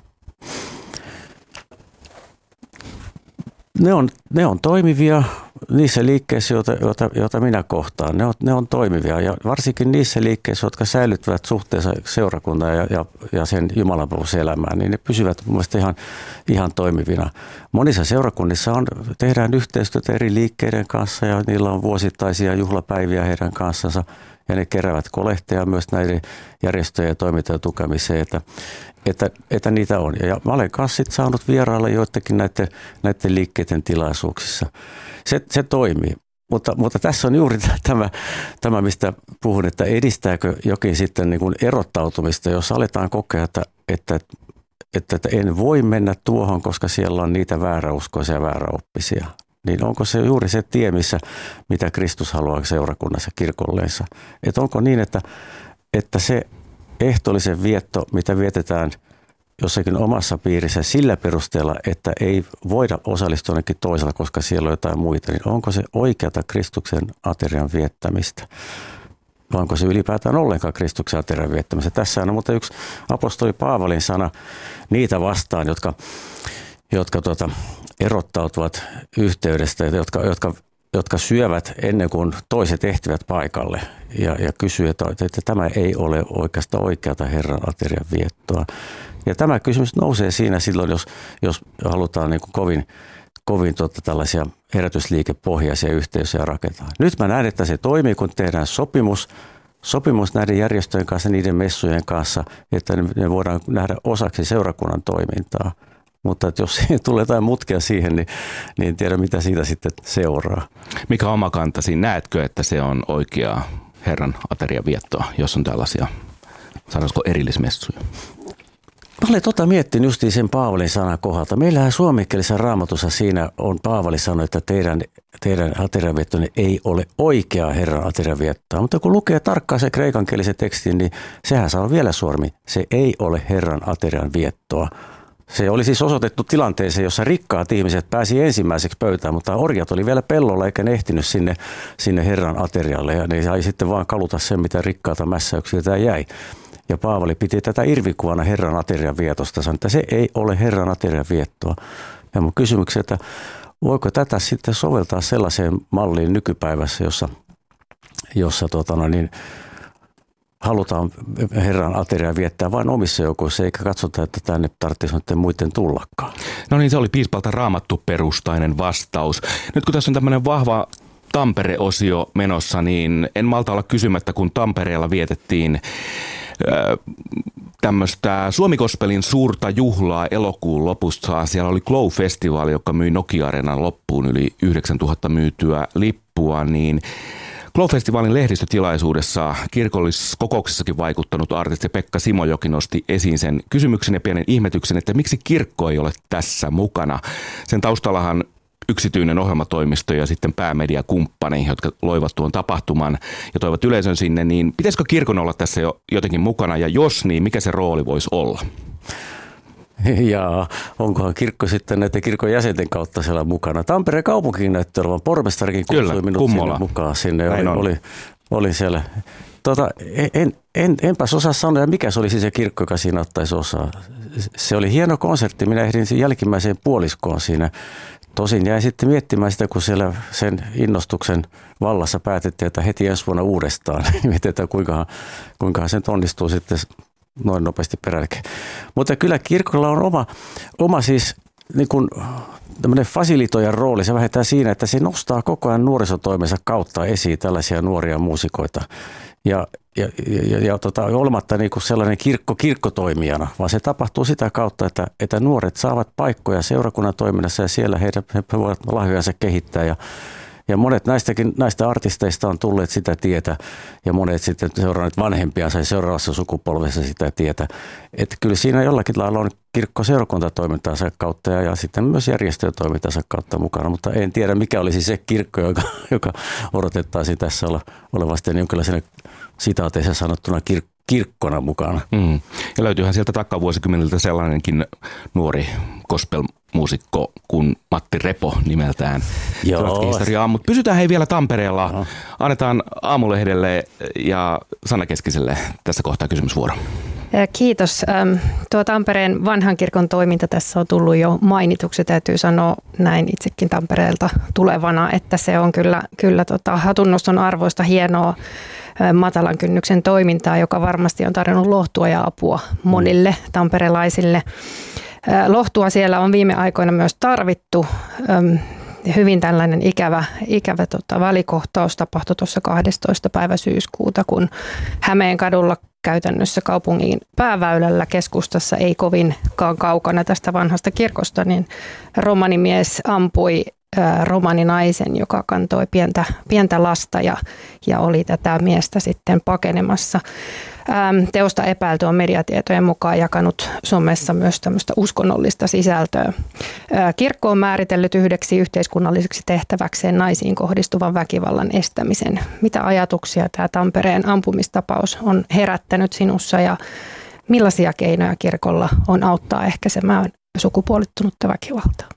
Ne on, ne on toimivia niissä liikkeissä, joita, joita, joita minä kohtaan. Ne on, ne on toimivia ja varsinkin niissä liikkeissä, jotka säilyttävät suhteessa seurakuntaan ja, ja, ja sen jumalanpalveluselämään, niin ne pysyvät mun mielestä ihan, ihan toimivina. Monissa seurakunnissa on, tehdään yhteistyötä eri liikkeiden kanssa ja niillä on vuosittaisia juhlapäiviä heidän kanssansa ja ne keräävät kolehteja myös näiden järjestöjen ja toimintojen tukemiseen, että Että, että niitä on. Ja mä olen kanssa sit saanut vierailla joitakin näiden, näiden liikkeiden tilaisuuksissa. Se, se toimii. Mutta, mutta tässä on juuri tämä, tämä, mistä puhun, että edistääkö jokin sitten niin kuin erottautumista, jos aletaan kokea, että, että, että, että en voi mennä tuohon, koska siellä on niitä vääräuskoisia ja vääräoppisia. Niin onko se juuri se tie, missä, mitä Kristus haluaa seurakunnassa kirkolleensa? Että onko niin, että, että se ehtoollisen vietto, mitä vietetään jossakin omassa piirissä sillä perusteella, että ei voida osallistua jonnekin toisella, koska siellä on jotain muita, niin onko se oikeata Kristuksen aterian viettämistä? Vai onko se ylipäätään ollenkaan Kristuksen aterian viettämistä? Tässä on mutta yksi apostoli Paavalin sana niitä vastaan, jotka, jotka tuota, erottautuvat yhteydestä, jotka, jotka jotka syövät ennen kuin toiset ehtivät paikalle ja, ja kysyy, että, että tämä ei ole oikeastaan oikeata Herran aterian viettoa. Ja tämä kysymys nousee siinä silloin, jos, jos halutaan niin kuin kovin, kovin tota, tällaisia herätysliikepohjaisia yhteisöjä rakentaa. Nyt mä näen, että se toimii, kun tehdään sopimus, sopimus näiden järjestöjen kanssa, niiden messujen kanssa, että ne voidaan nähdä osaksi seurakunnan toimintaa. Mutta että jos tulee jotain mutkia siihen, niin, niin en tiedä, mitä siitä sitten seuraa. Mikä on oma kantasi? Näetkö, että se on oikeaa Herran aterian viettoa, jos on tällaisia, sanoisiko erillismessuja? Mä olen tota miettinyt justiin sen Paavalin sanan kohdalta. Meillähän suomenkielisessä Raamatussa siinä on Paavali sanoi, että teidän, teidän aterianviettonne ei ole oikeaa Herran aterianviettoa. Mutta kun lukee tarkkaan se kreikankielisen tekstin, niin sehän saa vielä suoremmin. Se ei ole Herran aterianviettoa. Se oli siis osoitettu tilanteeseen, jossa rikkaat ihmiset pääsi ensimmäiseksi pöytään, mutta orjat oli vielä pellolla eikä ne ehtinyt sinne, sinne Herran aterialle. Ja ne sai sitten vaan kaluta sen, mitä rikkaata mässäyksiä tämä jäi. Ja Paavali piti tätä irvikuvana Herran aterian vietosta, sanoi, että se ei ole Herran aterian viettoa. Ja mun kysymys, että voiko tätä sitten soveltaa sellaiseen malliin nykypäivässä, jossa, jossa tota no niin, halutaan Herran ateriaa viettää vain omissa joukoissa, eikä katsota, että tänne tarvitsisi noiden muiden tullakaan. No niin, se oli piispalta raamattuperustainen vastaus. Nyt kun tässä on tämmöinen vahva Tampere-osio menossa, niin en malta olla kysymättä, kun Tampereella vietettiin tämmöistä Suomi-gospelin suurta juhlaa elokuun lopussa. Siellä oli Glow-festivaali, joka myi Nokia-areenan loppuun yli yhdeksäntuhatta myytyä lippua, niin Glow-festivaalin lehdistötilaisuudessa kirkolliskokouksessakin vaikuttanut artisti Pekka Simojoki nosti esiin sen kysymyksen ja pienen ihmetyksen, että miksi kirkko ei ole tässä mukana. Sen taustallahan yksityinen ohjelmatoimisto ja sitten päämediakumppani, jotka loivat tuon tapahtuman ja toivat yleisön sinne, niin pitäisikö kirkon olla tässä jo jotenkin mukana ja jos niin, mikä se rooli voisi olla? Ja onkohan kirkko sitten näiden kirkon jäsenten kautta siellä mukana? Tampereen kaupunkiin näytti olevan, pormestarikin kutsui Kyllä, minut kummola. sinne mukaan. Sinne oli, oli, oli siellä. Tota, en, en, enpäs osaa sanoa, mikä se oli siis se kirkko, joka siinä ottaisi osaa. Se oli hieno konsertti, minä ehdin jälkimmäiseen puoliskoon siinä. Tosin jäin sitten miettimään sitä, kun siellä sen innostuksen vallassa päätettiin, että heti ensi vuonna uudestaan. Mietitään, kuinkahan, kuinkahan sen onnistuu sitten noin nopeasti perälleen. Mutta kyllä kirkolla on oma, oma siis niin kuin tämmöinen fasilitoijan rooli. Se vähentää siinä, että se nostaa koko ajan nuorisotoimensa kautta esiin tällaisia nuoria muusikoita. Ja, ja, ja, ja tota, olematta niin kuin sellainen kirkko kirkkotoimijana, vaan se tapahtuu sitä kautta, että, että nuoret saavat paikkoja seurakunnan toiminnassa ja siellä heidän, he voivat lahjojansa kehittää. Ja, ja monet näistäkin, näistä artisteista on tulleet sitä tietä ja monet sitten seuranneet vanhempiansa ja seuraavassa sukupolvessa sitä tietä. Että kyllä siinä jollakin lailla on kirkko seurakuntatoimintansa kautta ja, ja sitten myös järjestötoimintansa kautta mukana, mutta en tiedä mikä olisi se kirkko, joka, joka odotettaisiin tässä olla, olevasti jonkinlaisena sitaateissa sanottuna kir- kirkkona mukana. Mm. Ja löytyyhän sieltä takavuosikymmeniltä sellainenkin nuori gospel-muusikko kuin Matti Repo nimeltään. Joo. Historiaa, mutta pysytään hei vielä Tampereella. No. Annetaan Aamulehdelle ja Sanna Keskiselle tässä kohtaa kysymysvuoro. Kiitos. Tuo Tampereen vanhan kirkon toiminta tässä on tullut jo mainituksi. Täytyy sanoa näin itsekin Tampereelta tulevana, että se on kyllä, kyllä tota, hatunnoston arvoista hienoa matalan kynnyksen toimintaa, joka varmasti on tarjonnut lohtua ja apua monille tamperelaisille. Lohtua siellä on viime aikoina myös tarvittu. Hyvin tällainen ikävä, ikävä tota, välikohtaus tapahtui tuossa kahdestoista päivä syyskuuta, kun Hämeen kadulla käytännössä kaupungin pääväylällä keskustassa ei kovinkaan kaukana tästä vanhasta kirkosta, niin romanimies ampui romaninaisen, joka kantoi pientä, pientä lasta ja, ja oli tätä miestä sitten pakenemassa. Teosta epäilty on mediatietojen mukaan jakanut somessa myös tämmöistä uskonnollista sisältöä. Kirkko on määritellyt yhdeksi yhteiskunnalliseksi tehtäväkseen naisiin kohdistuvan väkivallan estämisen. Mitä ajatuksia tämä Tampereen ampumistapaus on herättänyt sinussa ja millaisia keinoja kirkolla on auttaa ehkäisemään sukupuolittunutta väkivaltaa?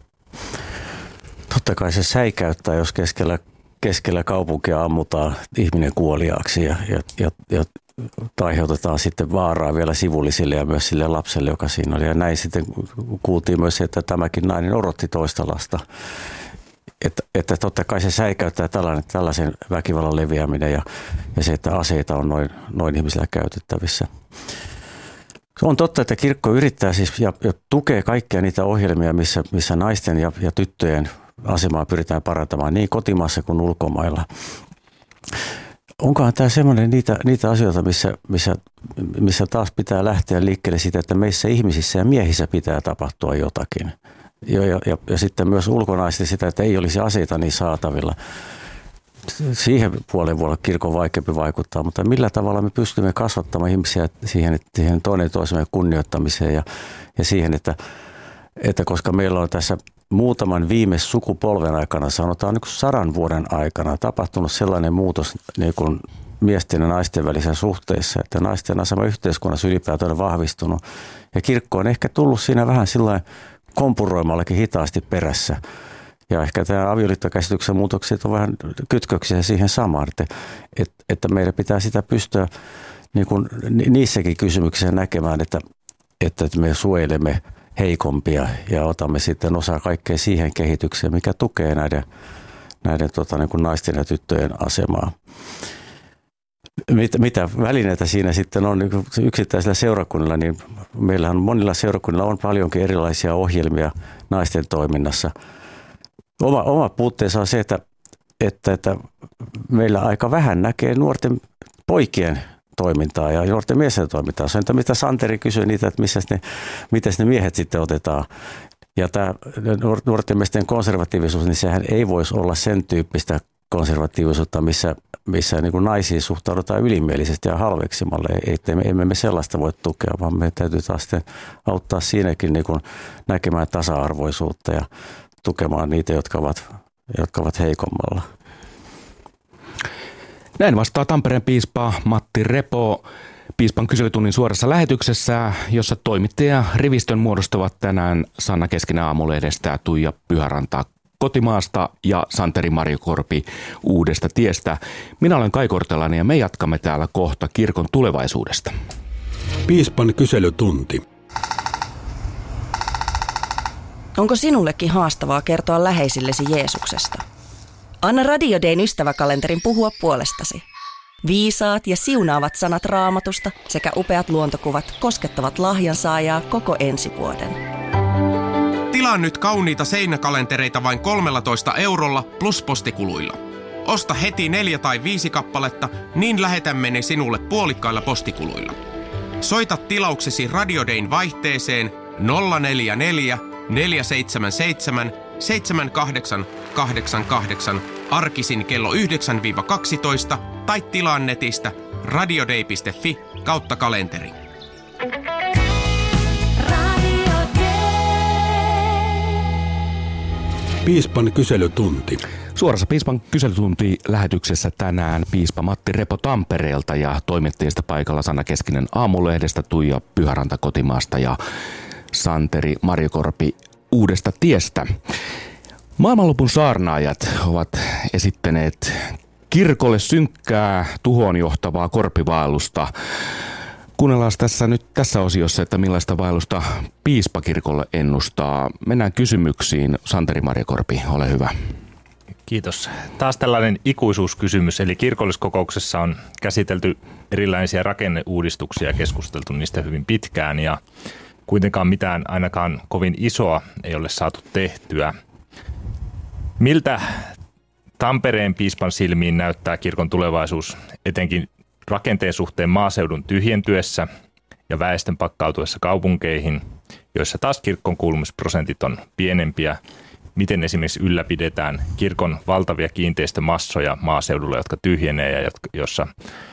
Totta kai se säikäyttää, jos keskellä, keskellä kaupunkia ammutaan ihminen kuoliaaksi ja, ja, ja, ja aiheutetaan sitten vaaraa vielä sivullisille ja myös sille lapselle, joka siinä oli. Ja näin sitten kuultiin myös, että tämäkin nainen odotti toista lasta. Että, että totta kai se säikäyttää tällainen, tällaisen väkivallan leviäminen ja, ja se, että aseita on noin, noin ihmisillä käytettävissä. On totta, että kirkko yrittää siis ja, ja tukee kaikkia niitä ohjelmia, missä, missä naisten ja, ja tyttöjen asemaa pyritään parantamaan niin kotimaassa kuin ulkomailla. Onkohan tämä semmoinen niitä, niitä asioita, missä, missä, missä taas pitää lähteä liikkeelle siitä, että meissä ihmisissä ja miehissä pitää tapahtua jotakin. Ja, ja, ja, ja sitten myös ulkonaisesti sitä, että ei olisi aseita niin saatavilla. Siihen puoleen voi olla kirkon vaikeampi vaikuttaa, mutta millä tavalla me pystymme kasvattamaan ihmisiä siihen, siihen toinen toisemme kunnioittamiseen ja, ja siihen, että, että koska meillä on tässä muutaman viime sukupolven aikana, sanotaan niin kuin sadan vuoden aikana, tapahtunut sellainen muutos niin kuin miesten ja naisten välisessä suhteessa, että naisten asema yhteiskunnassa ylipäätään on vahvistunut. Ja kirkko on ehkä tullut siinä vähän sillain kompuroimallakin hitaasti perässä. Ja ehkä tämä avioliittokäsityksen muutokset on vähän kytköksiä siihen samaan, että, että, että meidän pitää sitä pystyä niin kuin niissäkin kysymyksissä näkemään, että, että me suojelemme heikompia ja otamme sitten osaa kaikkea siihen kehitykseen, mikä tukee näiden, näiden tota, niin kuin naisten ja tyttöjen asemaa. Mit, mitä välineitä siinä sitten on niin yksittäisillä seurakunnilla, niin meillähän monilla seurakunnilla on paljonkin erilaisia ohjelmia naisten toiminnassa. Oma, oma puutteensa on se, että, että, että meillä aika vähän näkee nuorten poikien toimintaa ja nuorten miesten toimintaa. Se on, että mitä Santeri kysyi niitä, että missä ne, miten ne miehet sitten otetaan. Ja tämä nuorten miesten konservatiivisuus, niin sehän ei voisi olla sen tyyppistä konservatiivisuutta, missä, missä niin kuin naisiin suhtaudutaan ylimielisesti ja halveksimalla. Ei, emme me sellaista voi tukea, vaan me täytyy taas auttaa siinäkin niin kuin näkemään tasa-arvoisuutta ja tukemaan niitä, jotka ovat, jotka ovat heikommalla. Näin vastaa Tampereen piispa Matti Repo piispan kyselytunnin suorassa lähetyksessä, jossa toimittaja rivistön muodostavat tänään Sanna Keskinen Aamulehdestä, Tuija Pyhäranta Kotimaasta ja Santeri Marjokorpi Uudesta tiestä. Minä olen Kai Kortelainen ja me jatkamme täällä kohta kirkon tulevaisuudesta. Piispan kyselytunti. Onko sinullekin haastavaa kertoa läheisillesi Jeesuksesta? Anna Radio Dayn ystäväkalenterin puhua puolestasi. Viisaat ja siunaavat sanat Raamatusta sekä upeat luontokuvat koskettavat lahjansaajaa koko ensi vuoden. Tilaa nyt kauniita seinäkalentereita vain kolmetoista eurolla plus postikuluilla. Osta heti neljä tai viisi kappaletta, niin lähetämme ne sinulle puolikkailla postikuluilla. Soita tilauksesi Radio Dayn vaihteeseen nolla neljä neljä neljä seitsemän seitsemän seitsemän kahdeksan kahdeksan kahdeksan arkisin kello yhdeksän kaksitoista tai tilaa netistä radioday piste fi kautta kalenteri. Piispan kyselytunti. Suorassa Piispan kyselytunti lähetyksessä tänään piispa Matti Repo Tampereelta ja toimittajista paikalla Sanna Keskinen Aamulehdestä, Tuija Pyhäranta Kotimaasta ja Santeri Marjokorpi Uudesta tiestä. Maailmanlopun saarnaajat ovat esittäneet kirkolle synkkää tuhoon johtavaa korpivaellusta. Kuunnellaan tässä nyt tässä osiossa, että millaista vaellusta piispa kirkolle ennustaa. Mennään kysymyksiin. Santeri Marjokorpi, ole hyvä. Kiitos. Taas tällainen ikuisuuskysymys, eli kirkolliskokouksessa on käsitelty erilaisia rakenneuudistuksia ja keskusteltu niistä hyvin pitkään ja kuitenkaan mitään ainakaan kovin isoa ei ole saatu tehtyä. Miltä Tampereen piispan silmiin näyttää kirkon tulevaisuus etenkin rakenteen suhteen maaseudun tyhjentyessä ja väestön pakkautuessa kaupunkeihin, joissa taas kirkon kuulumisprosentit on pienempiä? Miten esimerkiksi ylläpidetään kirkon valtavia kiinteistömassoja maaseudulla, jotka tyhjenee ja jotka, jossa,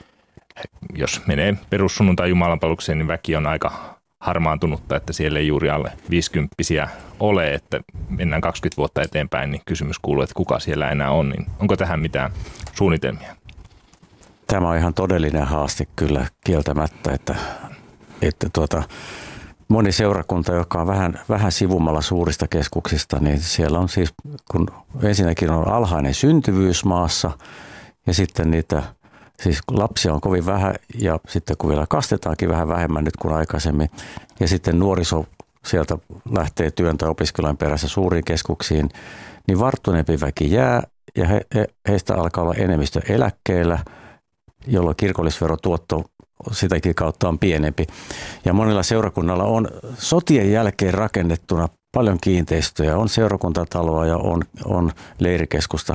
jos menee perussunnuntai jumalanpalvelukseen, niin väki on aika harmaantunutta, että siellä ei juuri alle viisikymppisiä ole, että mennään kaksikymmentä vuotta eteenpäin, niin kysymys kuuluu, että kuka siellä enää on, niin onko tähän mitään suunnitelmia? Tämä on ihan todellinen haaste kyllä kieltämättä, että, että tuota, moni seurakunta, joka on vähän, vähän sivummalla suurista keskuksista, niin siellä on siis, kun ensinnäkin on alhainen syntyvyys maassa ja sitten niitä, siis lapsia on kovin vähän ja sitten kun vielä kastetaankin vähän vähemmän nyt kuin aikaisemmin ja sitten nuoriso sieltä lähtee työn tai opiskelujen perässä suuriin keskuksiin, niin varttuneempi väki jää ja he, he, heistä alkaa olla enemmistö eläkkeellä, jolloin kirkollisverotuotto sitäkin kautta on pienempi. Ja monilla seurakunnalla on sotien jälkeen rakennettuna paljon kiinteistöjä, on seurakuntataloa ja on, on leirikeskusta.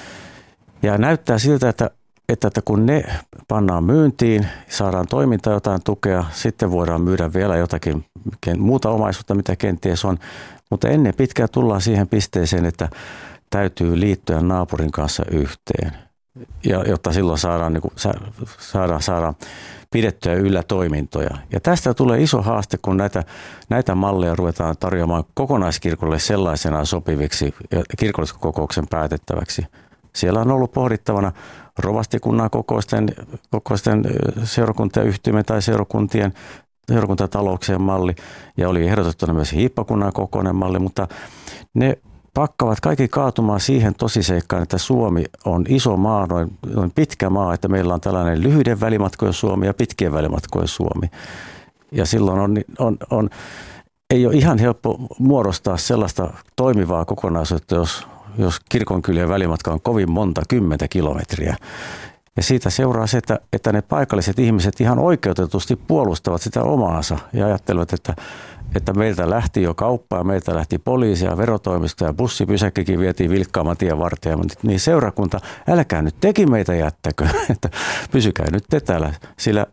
Ja näyttää siltä, että, että, että kun ne pannaan myyntiin, saadaan toimintaan jotain tukea, sitten voidaan myydä vielä jotakin muuta omaisuutta, mitä kenties on. Mutta ennen pitkään tullaan siihen pisteeseen, että täytyy liittyä naapurin kanssa yhteen, ja, jotta silloin saadaan, niin kuin, saadaan, saadaan pidettyä yllä toimintoja. Ja tästä tulee iso haaste, kun näitä, näitä malleja ruvetaan tarjoamaan kokonaiskirkolle sellaisenaan sopiviksi ja kirkolliskokouksen päätettäväksi. Siellä on ollut pohdittavana rovastikunnan kokoisten, kokoisten seurakuntayhtymien tai seurakuntien seurakuntatalouksien malli ja oli ehdotettuna myös hiippakunnan kokoinen malli, mutta ne pakkavat kaikki kaatumaan siihen tosiseikkaan, että Suomi on iso maa, noin, noin pitkä maa, että meillä on tällainen lyhyiden välimatkojen Suomi ja pitkien välimatkojen Suomi. Ja silloin on, on, on, ei ole ihan helppo muodostaa sellaista toimivaa kokonaisuutta, jos, jos kirkonkylien välimatka on kovin monta kymmentä kilometriä. Ja siitä seuraa se, että, että ne paikalliset ihmiset ihan oikeutetusti puolustavat sitä omaansa ja ajattelevat, että että meiltä lähti jo kauppaa, meiltä lähti poliisia, verotoimistoja, bussipysäkkikin vietiin vilkkaamaan tien varteen. Niin seurakunta, älkää nyt teki meitä jättäkö, että pysykää nyt te täällä, sillä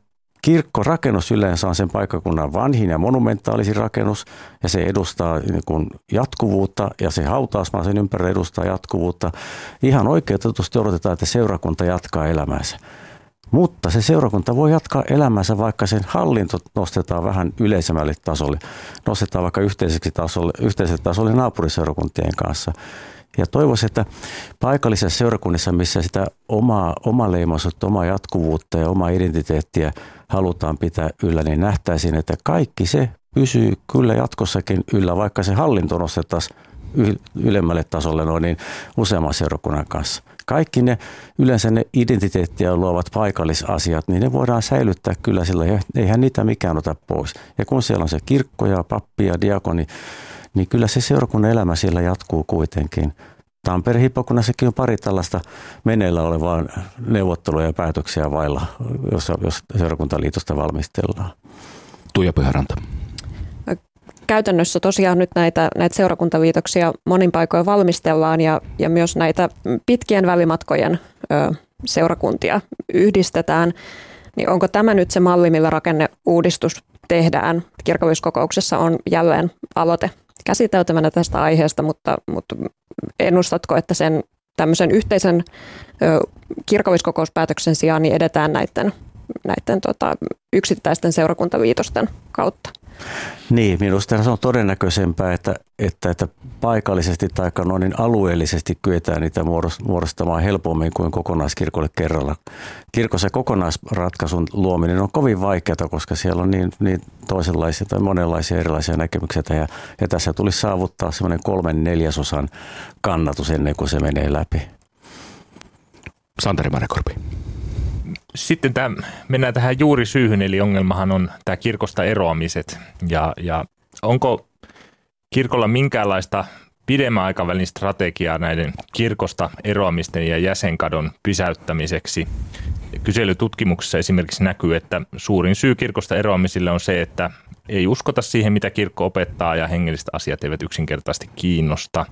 kirkkorakennus yleensä on sen paikkakunnan vanhin ja monumentaalisin rakennus, ja se edustaa niin kuin jatkuvuutta, ja se hautausmaa sen ympärillä edustaa jatkuvuutta. Ihan oikeutetusti odotetaan, että seurakunta jatkaa elämäänsä. Mutta se seurakunta voi jatkaa elämänsä, vaikka sen hallinto nostetaan vähän yleisemmälle tasolle. Nostetaan vaikka yhteiseksi tasolle, yhteiselle tasolle naapuriseurakuntien kanssa. Ja toivoisin, että paikallisessa seurakunnissa, missä sitä omaa, omaleimaisuutta, omaa jatkuvuutta ja omaa identiteettiä halutaan pitää yllä, niin nähtäisiin, että kaikki se pysyy kyllä jatkossakin yllä, vaikka se hallinto nostettaisiin ylemmälle tasolle noin niin useamman seurakunnan kanssa. Kaikki ne yleensä ne identiteettiä luovat paikallisasiat, niin ne voidaan säilyttää kyllä sillä, eihän niitä mikään ota pois. Ja kun siellä on se kirkko ja pappi ja diakoni, niin kyllä se seurakunnan elämä siellä jatkuu kuitenkin. Tampereen hiippakunnassakin on pari tällaista meneillä olevaa neuvotteluja ja päätöksiä vailla, jos, jos seurakuntaliitosta valmistellaan. Tuija Pyhäranta. Käytännössä tosiaan nyt näitä, näitä seurakuntaliitoksia monin paikoin valmistellaan ja, ja myös näitä pitkien välimatkojen ö, seurakuntia yhdistetään. Niin onko tämä nyt se malli, millä rakenneuudistus tehdään? Kirkolliskokouksessa on jälleen aloite käsiteltävänä tästä aiheesta, mutta, mutta ennustatko, että sen tämmöisen yhteisen ö, kirkolliskokouspäätöksen sijaan niin edetään näiden, näiden tota, yksittäisten seurakuntaliitosten kautta? Niin, minusta se on todennäköisempää, että, että, että paikallisesti tai noin alueellisesti kyetään niitä muodostamaan helpommin kuin kokonaiskirkolle kerralla. Kirkossa kokonaisratkaisun luominen on kovin vaikeaa, koska siellä on niin, niin toisenlaisia tai monenlaisia erilaisia näkemyksiä. Ja, ja tässä tulisi saavuttaa semmoinen kolmen neljäsosan kannatus ennen kuin se menee läpi. Santeri Marekorpi. Sitten tämä, mennään tähän juurisyyhyn, eli ongelmahan on tämä kirkosta eroamiset. Ja, ja onko kirkolla minkäänlaista pidemmän aikavälin strategiaa näiden kirkosta eroamisten ja jäsenkadon pysäyttämiseksi? Kyselytutkimuksessa esimerkiksi näkyy, että suurin syy kirkosta eroamisille on se, että ei uskota siihen, mitä kirkko opettaa ja hengelliset asiat eivät yksinkertaisesti kiinnosta.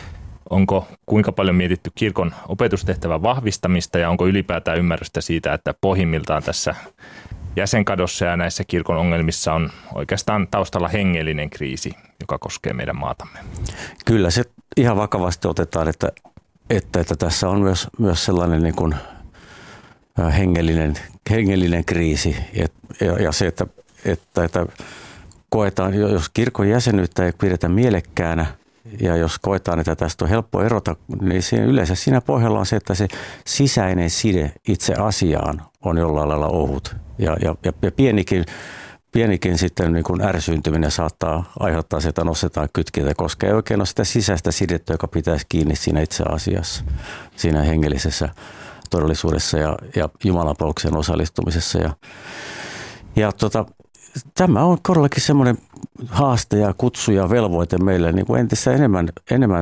Onko kuinka paljon mietitty kirkon opetustehtävän vahvistamista ja onko ylipäätään ymmärrystä siitä, että pohjimmiltaan tässä jäsenkadossa ja näissä kirkon ongelmissa on oikeastaan taustalla hengellinen kriisi, joka koskee meidän maatamme? Kyllä se ihan vakavasti otetaan, että, että, että tässä on myös, myös sellainen niin kuin hengellinen, hengellinen kriisi ja, ja, ja se, että, että, että koetaan, jos kirkon jäsenyyttä ei pidetä mielekkäänä, ja jos koetaan, että tästä on helppo erota, niin siinä yleensä siinä pohjalla on se, että se sisäinen side itse asiaan on jollain lailla ohut. Ja, ja, ja pienikin, pienikin sitten niin kuin ärsyyntyminen saattaa aiheuttaa sitä, että nostetaan kytkintä, koska ei oikein ole sitä sisäistä sidettä, joka pitäisi kiinni siinä itse asiassa, siinä hengellisessä todellisuudessa ja, ja jumalanpalveluksen osallistumisessa. Ja, ja tota, tämä on todellakin semmoinen haaste ja kutsu ja velvoite meille niin kuin entistä enemmän, enemmän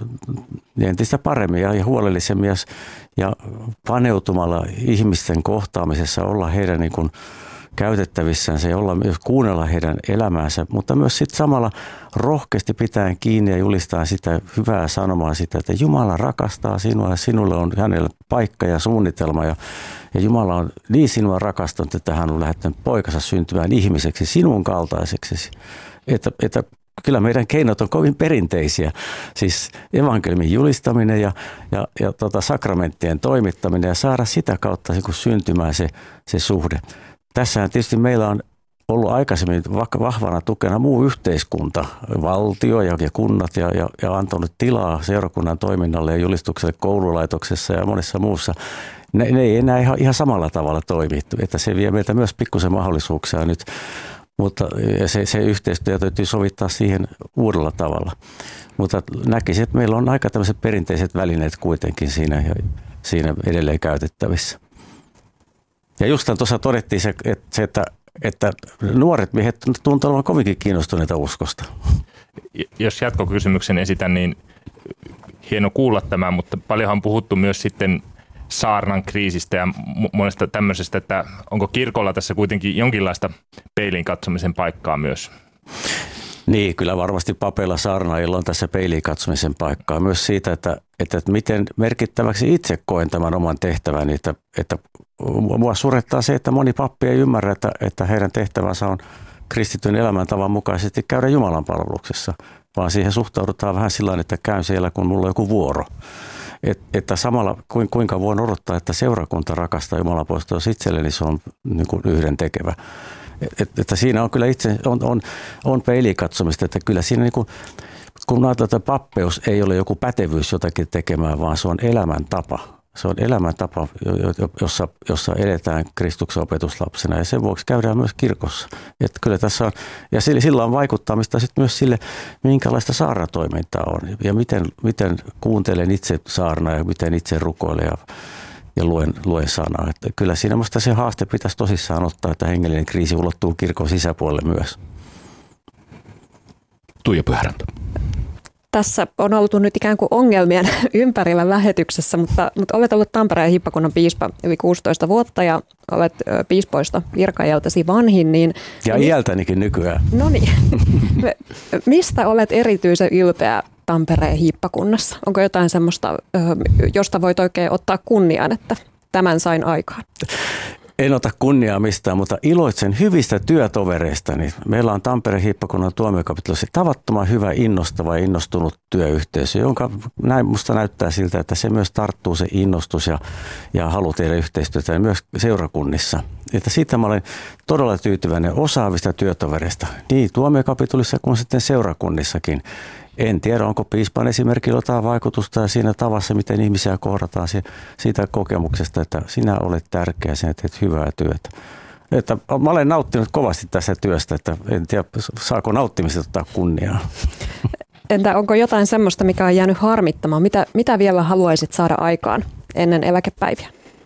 entistä paremmin ja huolellisemmin ja, ja paneutumalla ihmisten kohtaamisessa olla heidän niin kuin käytettävissänsä ja olla myös kuunnella heidän elämäänsä, mutta myös sitten samalla rohkeasti pitäen kiinni ja julistaa sitä hyvää sanomaa sitä, että Jumala rakastaa sinua ja sinulle on hänellä paikka ja suunnitelma ja, ja Jumala on niin sinua rakastanut, että hän on lähettänyt poikansa syntymään ihmiseksi sinun kaltaiseksi, että, että kyllä meidän keinot on kovin perinteisiä, siis evankeliumin julistaminen ja, ja, ja tota sakramenttien toimittaminen ja saada sitä kautta niin syntymään se, se suhde. Tässähän tietysti meillä on ollut aikaisemmin vahvana tukena muu yhteiskunta, valtio ja kunnat ja, ja, ja antanut tilaa seurakunnan toiminnalle ja julistukselle koululaitoksessa ja monessa muussa. Ne, ne ei enää ihan, ihan samalla tavalla toimi, että se vie meiltä myös pikkusen mahdollisuuksia nyt, mutta se, se yhteistyö täytyy sovittaa siihen uudella tavalla. Mutta näkisin, että meillä on aika tämmöiset perinteiset välineet kuitenkin siinä, siinä edelleen käytettävissä. Ja just tuossa todettiin se, että, että, että nuoret miehet tuntuvat olevan kovinkin kiinnostuneita uskosta. Jos jatkokysymyksen esitän, niin hieno kuulla tämä, mutta paljonhan on puhuttu myös sitten saarnan kriisistä ja monesta tämmöisestä, että onko kirkolla tässä kuitenkin jonkinlaista peiliin katsomisen paikkaa myös? Niin, kyllä varmasti papeilla saarnaajilla on tässä peiliin katsomisen paikkaa. Myös siitä, että, että miten merkittäväksi itse koen tämän oman tehtäväni, että, että mua surettaa se, että moni pappi ei ymmärrä, että, että heidän tehtävänsä on kristityn elämäntavan mukaisesti käydä Jumalan palveluksessa, vaan siihen suhtaudutaan vähän sillä tavalla, että käyn siellä, kun mulla on joku vuoro. Et, että samalla kuinka voin odottaa, että seurakunta rakastaa Jumalan puolesta, jos itselleni se on niin kuin yhdentekevä. Et, että siinä on kyllä itse, on, on, on peilikatsomista, että kyllä siinä niin kuin, kun ajatellaan, että pappeus ei ole joku pätevyys jotakin tekemään, vaan se on elämäntapa. Se on elämäntapa, jossa, jossa eletään Kristuksen opetuslapsena ja sen vuoksi käydään myös kirkossa. Että kyllä tässä on, ja sillä on vaikuttamista sitten myös sille, minkälaista saarnatoimintaa on ja miten, miten kuuntelen itse saarnaa ja miten itse rukoilen ja, ja luen, luen sanaa. Että kyllä siinä musta se haaste pitäisi tosissaan ottaa, että hengellinen kriisi ulottuu kirkon sisäpuolelle myös. Tuija Pyhäranta. Tässä on oltu nyt ikään kuin ongelmien ympärillä lähetyksessä, mutta, mutta olet ollut Tampereen hiippakunnan piispa yli kuusitoista vuotta ja olet piispoista virkaiältäsi vanhin. Niin, ja niin, iältänikin nykyään. No niin. Mistä olet erityisen ylpeä Tampereen hiippakunnassa? Onko jotain semmoista, josta voit oikein ottaa kunnian, että tämän sain aikaan? En ota kunniaa mistään, mutta iloitsen hyvistä työtovereistani. Meillä on Tampereen hiippakunnan tuomiokapitulissa tavattoman hyvä, innostava ja innostunut työyhteisö, jonka näin, musta näyttää siltä, että se myös tarttuu se innostus ja, ja halu tehdä yhteistyötä myös seurakunnissa. Että siitä mä olen todella tyytyväinen osaavista työtovereista, niin tuomiokapitulissa kuin sitten seurakunnissakin. En tiedä, onko piispan esimerkillä jotain vaikutusta siinä tavassa, miten ihmisiä kohdataan siitä kokemuksesta, että sinä olet tärkeä, sinä teet hyvää työtä. Että mä olen nauttinut kovasti tästä työstä, että en tiedä, saako nauttimista ottaa kunniaa. Entä onko jotain semmoista, mikä on jäänyt harmittamaan? Mitä, mitä vielä haluaisit saada aikaan ennen eläkepäiviä?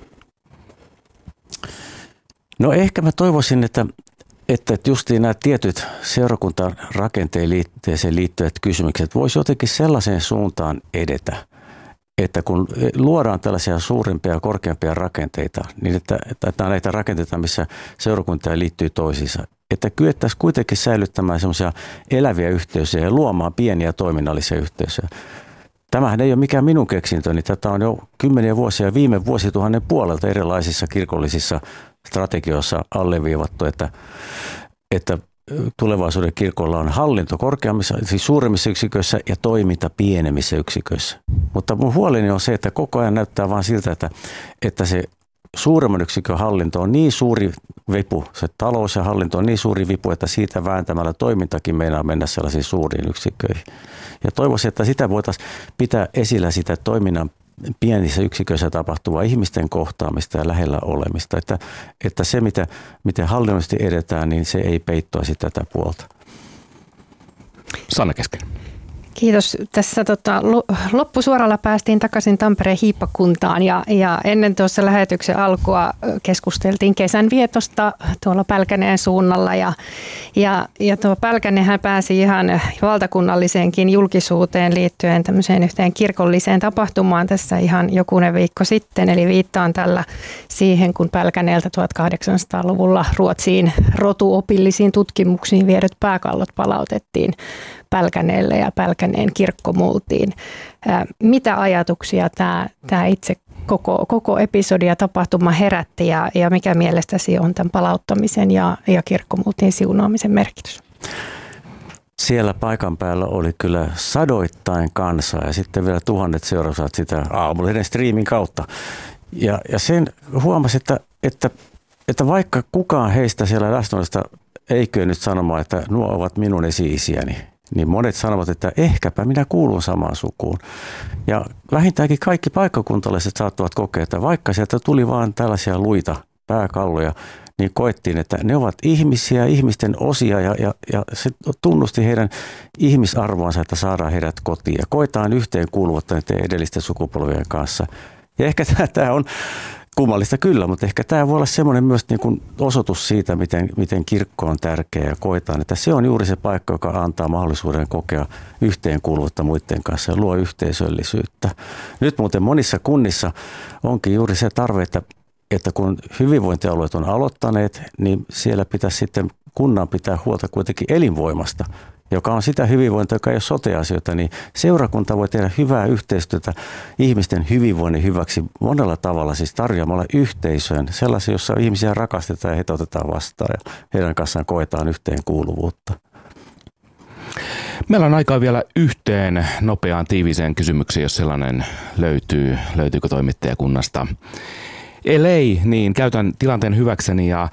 No ehkä mä toivoisin, että Että justiin nämä tietyt seurakunnan rakenteeseen liittyvät kysymykset voisi jotenkin sellaiseen suuntaan edetä, että kun luodaan tällaisia suurempia ja korkeampia rakenteita, niin että, että näitä rakenteita, missä seurakuntia liittyy toisiinsa, että kyettäisiin kuitenkin säilyttämään semmoisia eläviä yhteisöjä ja luomaan pieniä toiminnallisia yhteisöjä. Tämähän ei ole mikään minun keksintöni. Tätä on jo kymmeniä vuosia viime vuosituhannen puolelta erilaisissa kirkollisissa strategioissa alleviivattu, että, että tulevaisuuden kirkolla on hallinto korkeammissa, siis suuremmissa yksiköissä ja toiminta pienemmissä yksiköissä. Mutta mun huoleni on se, että koko ajan näyttää vaan siltä, että, että se suuremman yksikön hallinto on niin suuri vipu, se talous ja hallinto on niin suuri vipu, että siitä vääntämällä toimintakin meinaa mennä sellaisiin suuriin yksiköihin. Ja toivoisin, että sitä voitaisiin pitää esillä sitä toiminnan pienissä yksiköissä tapahtuvaa ihmisten kohtaamista ja lähellä olemista. Että, että se, mitä, miten hallinnollisesti edetään, niin se ei peittoisi tätä puolta. Sanna Kesken. Kiitos. Tässä tota, loppusuoralla päästiin takaisin Tampereen hiippakuntaan ja, ja ennen tuossa lähetyksen alkua keskusteltiin kesänvietosta tuolla Pälkäneen suunnalla ja, ja, ja tuo Pälkänehän pääsi ihan valtakunnalliseenkin julkisuuteen liittyen tämmöiseen yhteen kirkolliseen tapahtumaan tässä ihan jokunen viikko sitten. Eli viittaan tällä siihen, kun Pälkäneeltä tuhatkahdeksansataaluvulla Ruotsiin rotuopillisiin tutkimuksiin viedyt pääkallot palautettiin Pälkäneelle ja Pälkäneen kirkkomultiin. Mitä ajatuksia tämä, tämä itse koko, koko episodi ja tapahtuma herätti ja, ja mikä mielestäsi on tämän palauttamisen ja, ja kirkkomultiin siunaamisen merkitys? Siellä paikan päällä oli kyllä sadoittain kansaa ja sitten vielä tuhannet seurasivat sitä Aamulehden striimin kautta. Ja, ja sen huomasi, että, että, että vaikka kukaan heistä siellä läsnäolista ei kyennyt sanomaan, että nuo ovat minun esi-isiäni, niin monet sanovat, että ehkäpä minä kuulun samaan sukuun. Ja vähintäänkin kaikki paikkakuntalaiset saattavat kokea, että vaikka sieltä tuli vaan tällaisia luita, pääkalloja, niin koettiin, että ne ovat ihmisiä, ihmisten osia ja, ja, ja se tunnusti heidän ihmisarvoansa, että saadaan heidät kotiin. Ja koetaan yhteen kuuluvuutta edellisten sukupolvien kanssa. Ja ehkä tämä on kummallista kyllä, mutta ehkä tämä voi olla semmoinen myös niin kuin osoitus siitä, miten, miten kirkko on tärkeä ja koetaan, että se on juuri se paikka, joka antaa mahdollisuuden kokea yhteenkuuluvuutta muiden kanssa ja luo yhteisöllisyyttä. Nyt muuten monissa kunnissa onkin juuri se tarve, että, että kun hyvinvointialueet on aloittaneet, niin siellä pitäisi sitten kunnan pitää huolta kuitenkin elinvoimasta joka on sitä hyvinvointia, joka ei ole sote-asioita, niin seurakunta voi tehdä hyvää yhteistyötä ihmisten hyvinvoinnin hyväksi monella tavalla, siis tarjoamalla yhteisöön, sellaisia, jossa ihmisiä rakastetaan ja heitä otetaan vastaan ja heidän kanssaan koetaan yhteenkuuluvuutta. Meillä on aikaa vielä yhteen nopeaan tiiviseen kysymykseen, jos sellainen löytyy. Löytyykö toimittajakunnasta? Ellei, niin käytän tilanteen hyväkseni ja,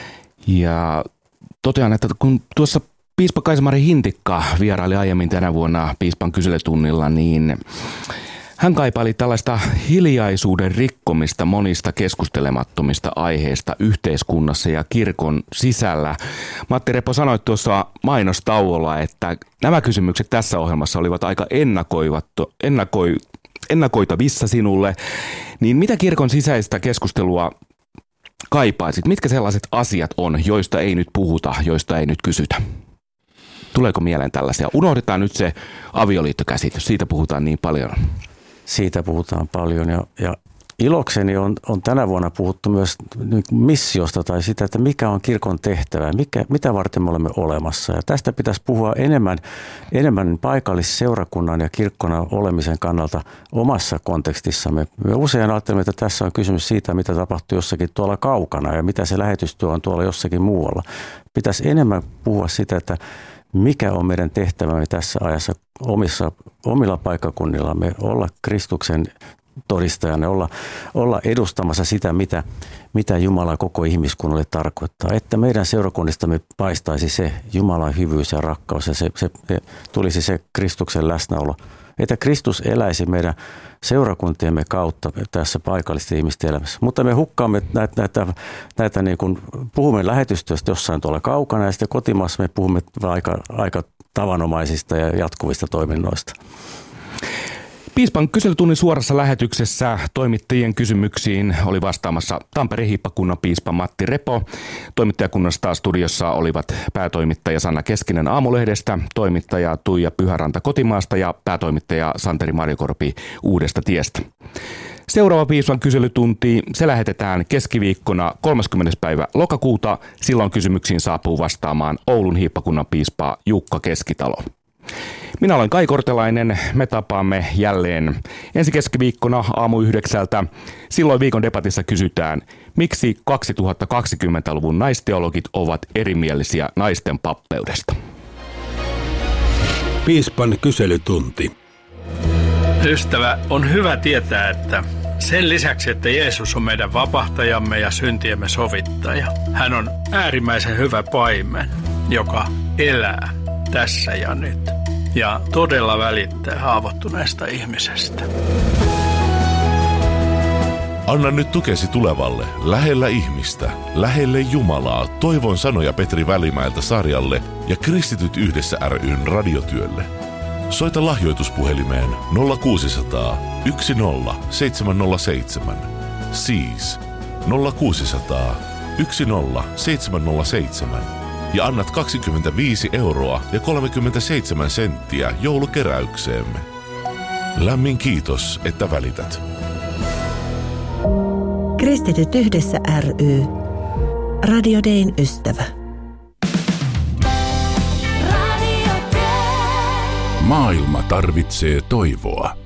ja totean, että kun tuossa piispa Kaisa-Mari Hintikka vieraili aiemmin tänä vuonna piispan kyselytunnilla, niin hän kaipaili tällaista hiljaisuuden rikkomista monista keskustelemattomista aiheista yhteiskunnassa ja kirkon sisällä. Matti Repo sanoi tuossa mainostauolla, että nämä kysymykset tässä ohjelmassa olivat aika ennakoi, ennakoitavissa sinulle. Niin mitä kirkon sisäistä keskustelua kaipaisit? Mitkä sellaiset asiat on, joista ei nyt puhuta, joista ei nyt kysytä? Tuleeko mieleen tällaisia? Unohdetaan nyt se avioliittokäsitys, siitä puhutaan niin paljon. Siitä puhutaan paljon ja, ja ilokseni on, on tänä vuonna puhuttu myös missiosta tai sitä, että mikä on kirkon tehtävä, mikä, mitä varten me olemme olemassa. Ja tästä pitäisi puhua enemmän, enemmän paikallisseurakunnan ja kirkkona olemisen kannalta omassa kontekstissamme. Me usein ajattelemme, että tässä on kysymys siitä, mitä tapahtuu jossakin tuolla kaukana ja mitä se lähetystyö on tuolla jossakin muualla. Pitäisi enemmän puhua sitä, että mikä on meidän tehtävämme tässä ajassa omissa, omilla paikkakunnillamme, olla Kristuksen todistajana, olla, olla edustamassa sitä, mitä, mitä Jumala koko ihmiskunnalle tarkoittaa. Että meidän seurakunnistamme paistaisi se Jumalan hyvyys ja rakkaus ja se, se, se, tulisi se Kristuksen läsnäolo. Että Kristus eläisi meidän seurakuntiemme kautta tässä paikallisten ihmisten elämässä. Mutta me hukkaamme näitä, näitä, näitä niin kuin puhumme lähetystyöstä jossain tuolla kaukana ja sitten kotimaassa me puhumme aika, aika tavanomaisista ja jatkuvista toiminnoista. Piispan kyselytunnin suorassa lähetyksessä toimittajien kysymyksiin oli vastaamassa Tampereen hiippakunnan piispa Matti Repo. Toimittajakunnasta studiossa olivat päätoimittaja Sanna Keskinen Aamulehdestä, toimittaja Tuija Pyhäranta Kotimaasta ja päätoimittaja Santeri Marjokorpi Uudesta Tiestä. Seuraava piispan kyselytunti, se lähetetään keskiviikkona kolmaskymmenes päivä lokakuuta. Silloin kysymyksiin saapuu vastaamaan Oulun hiippakunnan piispa Jukka Keskitalo. Minä olen Kai Kortelainen. Me tapaamme jälleen ensi keskiviikkona aamu yhdeksältä. Silloin viikon debatissa kysytään, miksi kaksituhattakaksikymmentäluvun naisteologit ovat erimielisiä naisten pappeudesta. Piispan kyselytunti. Ystävä, on hyvä tietää, että sen lisäksi, että Jeesus on meidän vapahtajamme ja syntiemme sovittaja, hän on äärimmäisen hyvä paimen, joka elää tässä ja nyt ja todella välittää haavoittuneesta ihmisestä. Anna nyt tukesi tulevalle, lähellä ihmistä, lähelle Jumalaa, toivon sanoja Petri Välimäeltä sarjalle ja Kristityt yhdessä ry:n radiotyölle. Soita lahjoituspuhelimeen nolla kuusisataa yksi nolla seitsemän nolla seitsemän, siis nolla kuusisataa yksi nolla seitsemän nolla seitsemän ja annat kaksikymmentäviisi euroa ja kolmekymmentäseitsemän senttiä joulukeräykseemme. Lämmin kiitos, että välität. Kristityt yhdessä ry. Radio Dayn ystävä. Maailma tarvitsee toivoa.